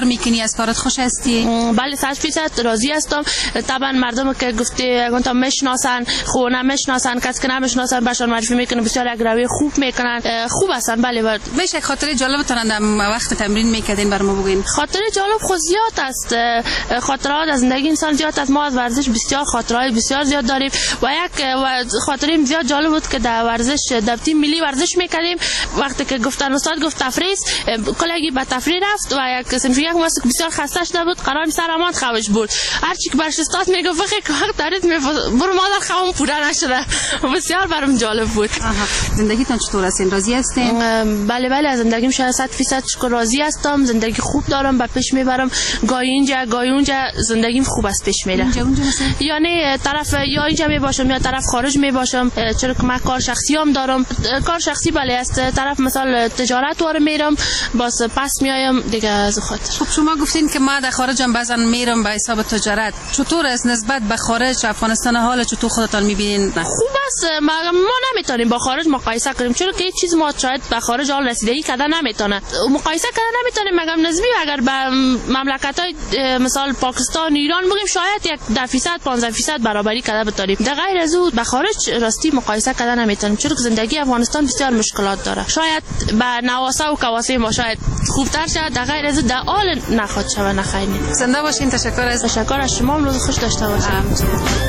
از کارت خوش هستی؟ بله صد فیصد راضی هستم. طبعا مردم که گفته گفتم میشناسن خو نمیشناسن کس که نمیشناسن باشن معرفی میکنن بسیار یک روی خوب میکنن خوب هستن. بله بله بشه خاطره جالب ترند وقت تمرین میکردین برام بگین. خاطره جالب خود زیاد است. خاطرات از زندگی انسان زیاد است. ما از ورزش بسیار خاطرات بسیار زیاد داریم و یک خاطره زیاد جالب بود که در ورزش در تیم ملی ورزش میکردیم. وقتی که گفتن استاد گفت تفریح کلاگی به تفریح رفت و یک صنفی یک ماسک بسیار خسته شده بود قرار سر امان خوش بود. هر چی که برش استاد میگفت بخیر که وقت دارید برو مادر خوام پوره نشده. بسیار برام جالب بود. زندگیتون چطور هستین؟ راضی هستین؟ بله بله از زندگیم شاید صد فیصد راضی هستم. زندگی خوب دارم به پیش میبرم. گاهی اینجا گاهی اونجا زندگیم خوب است پیش میره. یعنی طرف یا اینجا میباشم یا طرف خارج میباشم چرا که من کار شخصی هم دارم. کار شخصی بله است. طرف مثلا تجارت واره میرم باز پس میایم دیگه از خاطر. خب شما گفتین که ما در خارجم بعضن میرم به حساب تجارت. چطور است نسبت به خارج افغانستان حال چطور خودتان میبینین؟ خوب است. ما, ما نمیتونیم با خارج مقایسه کنیم چرا که هیچ چیز ما شاید به خارج حال رسیدگی کردن نمیتونه. مقایسه کردن نمیتونیم مگم نسبی اگر به مملکت‌های مثال پاکستان ایران بگیم شاید یک ده فیصد پانزده فیصد برابری کرده بتونیم. در غیر از اون به خارج راستی مقایسه کردن نمیتونیم چرا که زندگی افغانستان بسیار مشکلات داره. شاید به نواسه و کواسه ما شاید خوبتر شد در غیر از در حال نخواد شوه نخیر. زنده باشین. تشکر از تشکر از شما. روز خوش داشته باشید.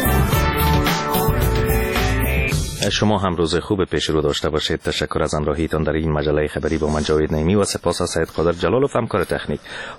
شما هم روز خوب پیش رو داشته باشید. تشکر از همراهیتان در این مجله خبری با من جاوید نعیمی و سپاس از سید قادر جلالوف همکار تکنیک.